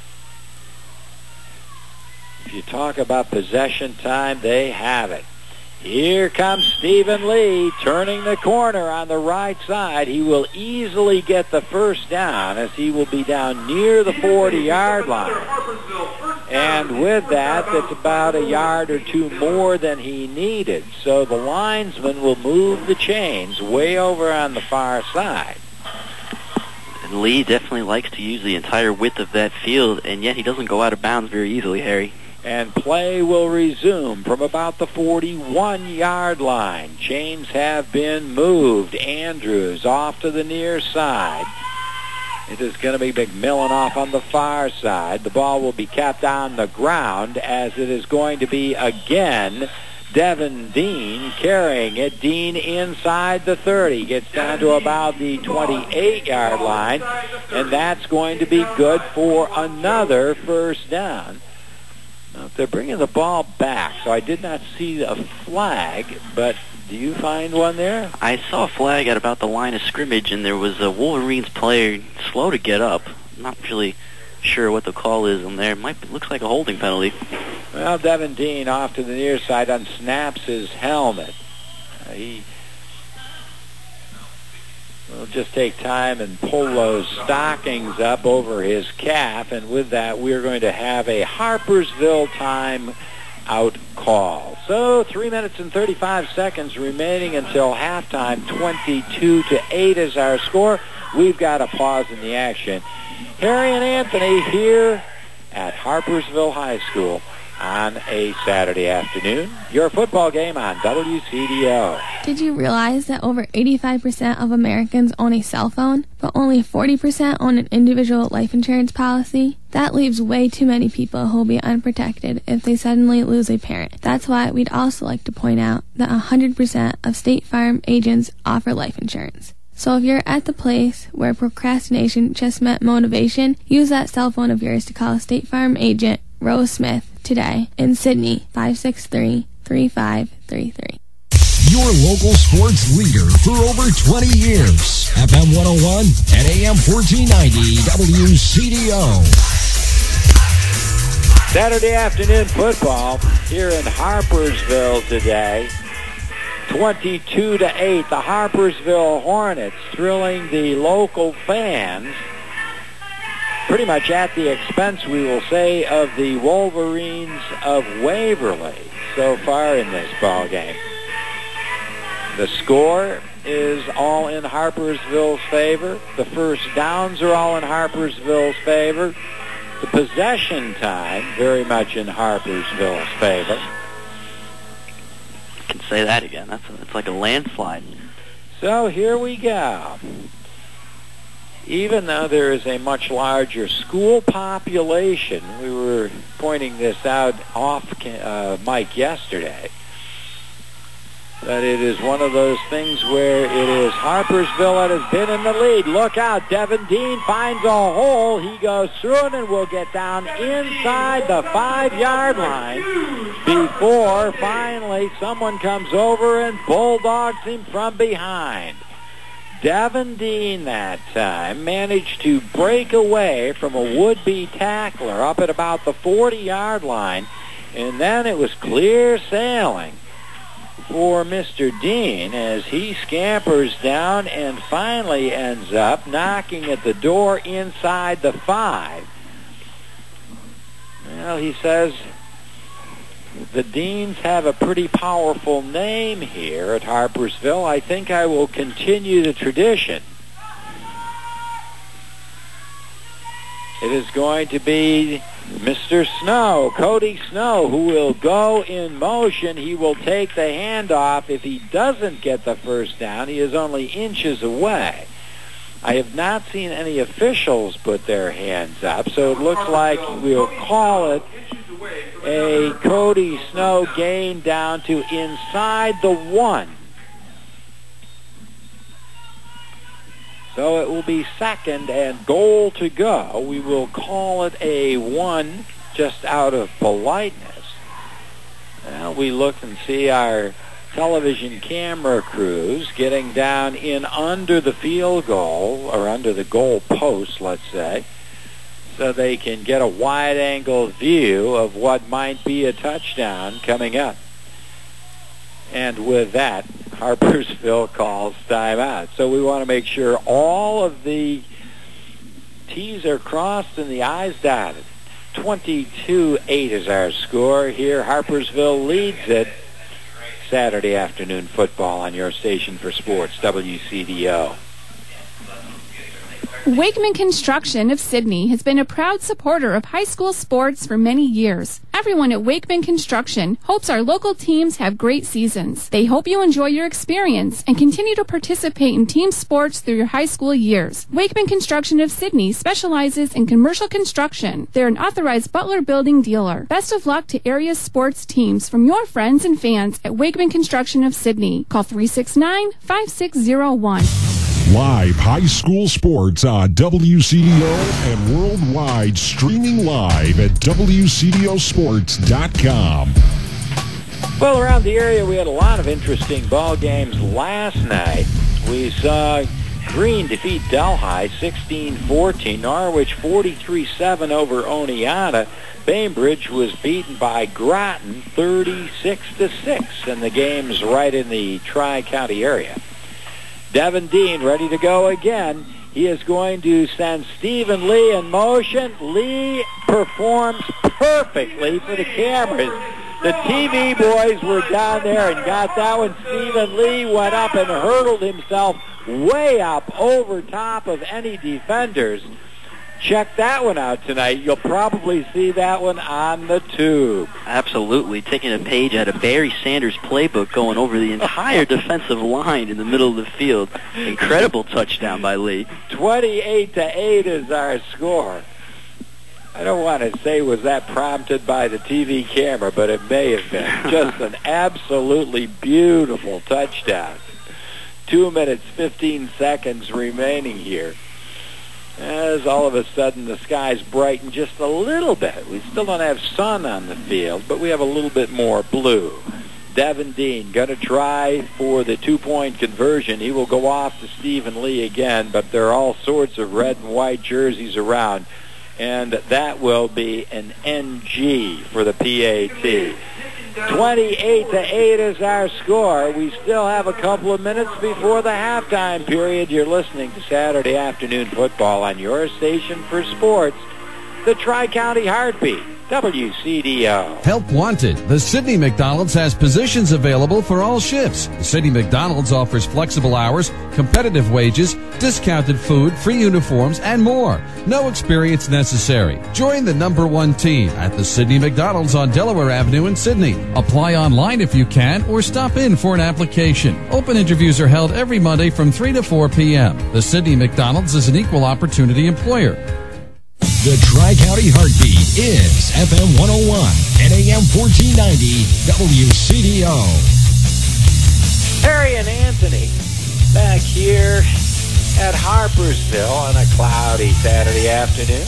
If you talk about possession time, they have it. Here comes Stephen Lee turning the corner on the right side. He will easily get the first down as he will be down near the forty-yard line. And with that, that's about a yard or two more than he needed. So the linesman will move the chains way over on the far side. And Lee definitely likes to use the entire width of that field, and yet he doesn't go out of bounds very easily, Harry. And play will resume from about the forty-one-yard line. Chains have been moved. Andrews off to the near side. It is going to be McMillan off on the far side. The ball will be kept on the ground as it is going to be again Devin Dean carrying it. Dean inside the thirty. Gets down to about the twenty-eight-yard line. And that's going to be good for another first down. Now, they're bringing the ball back, so I did not see a flag, but do you find one there? I saw a flag at about the line of scrimmage, and there was a Wolverines player slow to get up. I'm not really sure what the call is on there. It might looks like a holding penalty. Well, Devin Dean off to the near side unsnaps his helmet. Uh, he will just take time and pull those stockings up over his calf, and with that, we're going to have a Harpersville time out call. So three minutes and thirty-five seconds remaining until halftime. twenty-two to eight is our score. We've got a pause in the action. Harry and Anthony here at Harpersville High School on a Saturday afternoon. Your football game on W C D O. Did you realize that over eighty-five percent of Americans own a cell phone, but only forty percent own an individual life insurance policy? That leaves way too many people who will be unprotected if they suddenly lose a parent. That's why we'd also like to point out that one hundred percent of State Farm agents offer life insurance. So if you're at the place where procrastination just met motivation, use that cell phone of yours to call a State Farm agent, Rose Smith, today in Sydney, five six three, three five three three. Your local sports leader for over twenty years. F M one oh one and A M fourteen ninety W C D O. Saturday afternoon football here in Harpersville today. twenty-two to eight, the Harpersville Hornets thrilling the local fans pretty much at the expense, we will say, of the Wolverines of Waverly so far in this ball game. The score is all in Harpersville's favor. The first downs are all in Harpersville's favor. The possession time very much in Harpersville's favor. Can say that again. That's a, it's like a landslide. So here we go. Even though there is a much larger school population, we were pointing this out off uh, mic yesterday, that it is one of those things where it is Harpersville that has been in the lead. Look out, Devin Dean finds a hole. He goes through it and will get down inside the five-yard line before finally someone comes over and bulldogs him from behind. Devin Dean that time managed to break away from a would-be tackler up at about the forty-yard line, and then it was clear sailing for Mister Dean as he scampers down and finally ends up knocking at the door inside the five. Well, he says the Deans have a pretty powerful name here at Harpersville. I think I will continue the tradition. It is going to be Mister Snow, Cody Snow, who will go in motion. He will take the handoff. If he doesn't get the first down, he is only inches away. I have not seen any officials put their hands up, so it looks like we'll call it a Cody Snow gain down to inside the one. So it will be second and goal to go. We will call it a one just out of politeness. Now we look and see our television camera crews getting down in under the field goal, or under the goal post, let's say, so they can get a wide-angle view of what might be a touchdown coming up. And with that, Harpersville calls timeout. So we want to make sure all of the T's are crossed and the I's dotted. twenty-two eight is our score here. Harpersville leads it. Saturday afternoon football on your station for sports, W C D O. Wakeman Construction of Sydney has been a proud supporter of high school sports for many years. Everyone at Wakeman Construction hopes our local teams have great seasons. They hope you enjoy your experience and continue to participate in team sports through your high school years. Wakeman Construction of Sydney specializes in commercial construction. They're an authorized Butler Building dealer. Best of luck to area sports teams from your friends and fans at Wakeman Construction of Sydney. Call three six nine, five six zero one. Live high school sports on W C D O and worldwide, streaming live at W C D O sports dot com. Well, around the area we had a lot of interesting ball games last night. We saw Green defeat Delhi sixteen fourteen, Norwich forty-three seven over Oneonta. Bainbridge was beaten by Groton thirty-six to six, and the game's right in the Tri-County area. Devin Dean ready to go again. He is going to send Stephen Lee in motion. Lee performs perfectly for the cameras. The T V boys were down there and got that one. Stephen Lee went up and hurdled himself way up over top of any defenders. Check that one out tonight. You'll probably see that one on the tube. Absolutely. Taking a page out of Barry Sanders' playbook, going over the entire defensive line in the middle of the field. Incredible touchdown by Lee. twenty-eight to eight is our score. I don't want to say was that prompted by the T V camera, but it may have been. Just an absolutely beautiful touchdown. Two minutes, fifteen seconds remaining here. As all of a sudden the skies brighten just a little bit. We still don't have sun on the field, but we have a little bit more blue. Devin Dean going to try for the two-point conversion. He will go off to Stephen Lee again, but there are all sorts of red and white jerseys around, and that will be an N G for the P A T. twenty-eight to eight is our score. We still have a couple of minutes before the halftime period. You're listening to Saturday afternoon football on your station for sports, the Tri-County Heartbeat, W C D O. Help wanted. The Sydney McDonald's has positions available for all shifts. The Sydney McDonald's offers flexible hours, competitive wages, discounted food, free uniforms, and more. No experience necessary. Join the number one team at the Sydney McDonald's on Delaware Avenue in Sydney. Apply online if you can, or stop in for an application. Open interviews are held every Monday from three to four p.m. The Sydney McDonald's is an equal opportunity employer. The Tri-County Heartbeat is F M one oh one and A M fourteen ninety W C D O. Harry and Anthony back here at Harpersville on a cloudy Saturday afternoon.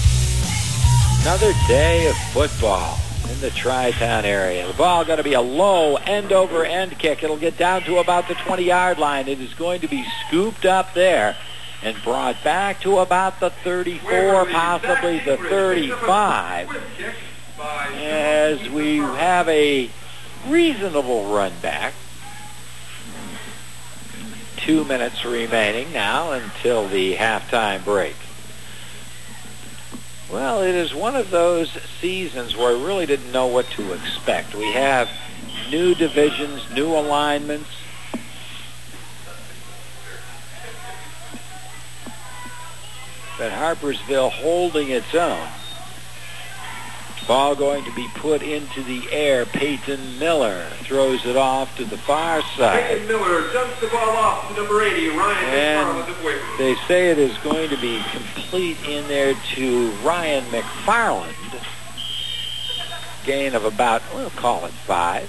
Another day of football in the Tri-Town area. The ball going to be a low end-over-end kick. It'll get down to about the twenty-yard line. It is going to be scooped up there and brought back to about the thirty-four, possibly the thirty-five, as we have a reasonable run back. Two minutes remaining now until the halftime break. Well, it is one of those seasons where I really didn't know what to expect. We have new divisions, new alignments. But Harpersville holding its own. Ball going to be put into the air. Peyton Miller throws it off to the far side. Peyton Miller dumps the ball off to number eighty, Ryan McFarland. They say it is going to be complete in there to Ryan McFarland. Gain of about, we'll call it five.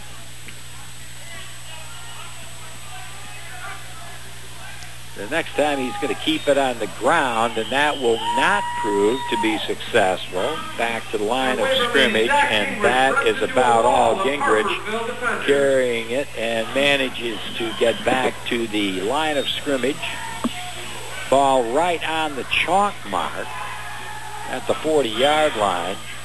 The next time he's going to keep it on the ground, and that will not prove to be successful. Back to the line of scrimmage, and that is about all. Gingrich carrying it and manages to get back to the line of scrimmage. Ball right on the chalk mark at the forty-yard line.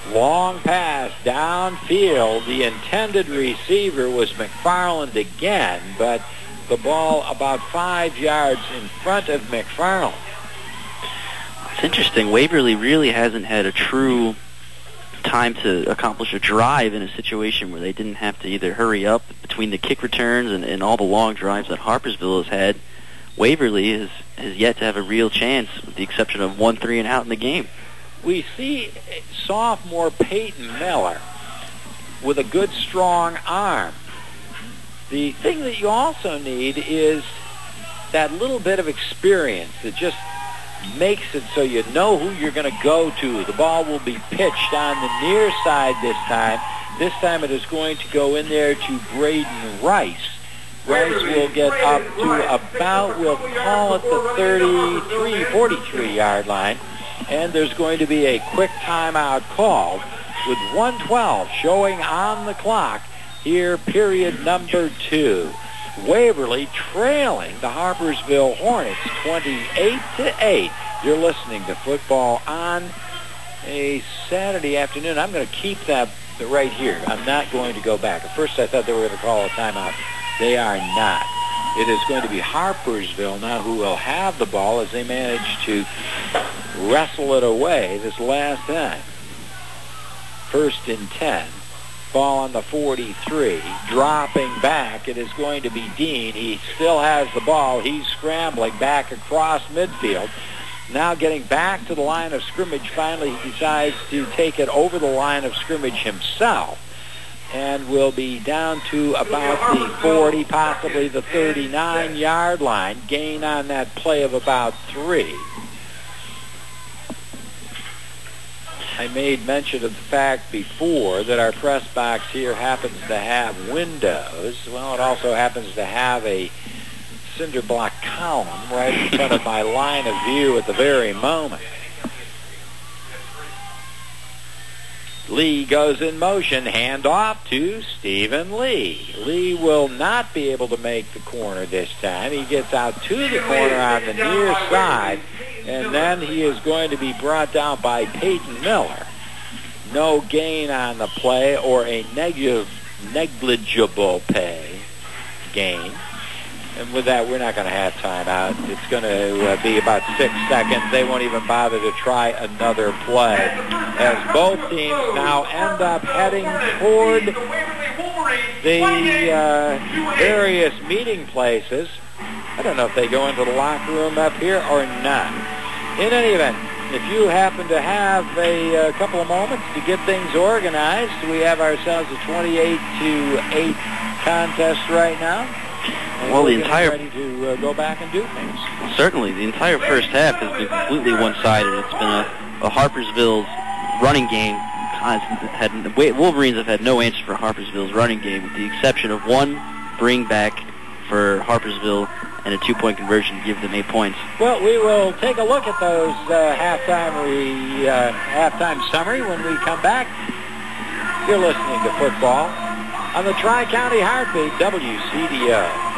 Long pass downfield. The intended receiver was McFarland again, but the ball about five yards in front of McFarland. It's interesting. Waverly really hasn't had a true time to accomplish a drive in a situation where they didn't have to either hurry up between the kick returns and, and all the long drives that Harpersville has had. Waverly has, has yet to have a real chance, with the exception of one three and out in the game. We see sophomore Peyton Miller with a good, strong arm. The thing that you also need is that little bit of experience that just makes it so you know who you're going to go to. The ball will be pitched on the near side this time. This time it is going to go in there to Braden Rice. Rice will get up to about, we'll call it the thirty-three, forty-three yard line. And there's going to be a quick timeout called with one twelve showing on the clock here, period number two. Waverly trailing the Harpersville Hornets twenty-eight to eight. You're listening to football on a Saturday afternoon. I'm going to keep that right here. I'm not going to go back. At first I thought they were going to call a timeout. They are not. It is going to be Harpersville now who will have the ball as they manage to wrestle it away this last time. First and ten. Ball on the forty-three. Dropping back, it is going to be Dean. He still has the ball. He's scrambling back across midfield. Now getting back to the line of scrimmage. Finally, he decides to take it over the line of scrimmage himself. And will be down to about the forty, possibly the thirty-nine yard line. Gain on that play of about three. I made mention of the fact before that our press box here happens to have windows. Well, it also happens to have a cinder block column right in front of my line of view at the very moment. Lee goes in motion, handoff to Stephen Lee. Lee will not be able to make the corner this time. He gets out to the corner on the near side, and then he is going to be brought down by Peyton Miller. No gain on the play, or a neg- negligible pay gain. And with that, we're not going to have timeout. It's going to uh, be about six seconds. They won't even bother to try another play, as both teams now end up heading toward the uh, various meeting places. I don't know if they go into the locker room up here or not. In any event, if you happen to have a, a couple of moments to get things organized, we have ourselves a twenty-eight to eight contest right now. And well, we're the entire ready to uh, go back and do things. Certainly, the entire first half has been completely one-sided. It's been a, a Harpersville's running game. Had, Wolverines have had no answer for Harpersville's running game, with the exception of one bring back for Harpersville and a two-point conversion to give them eight points. Well, we will take a look at those uh, halftime re, uh, halftime summary when we come back. You're listening to football on the Tri-County Heartbeat, W C D O.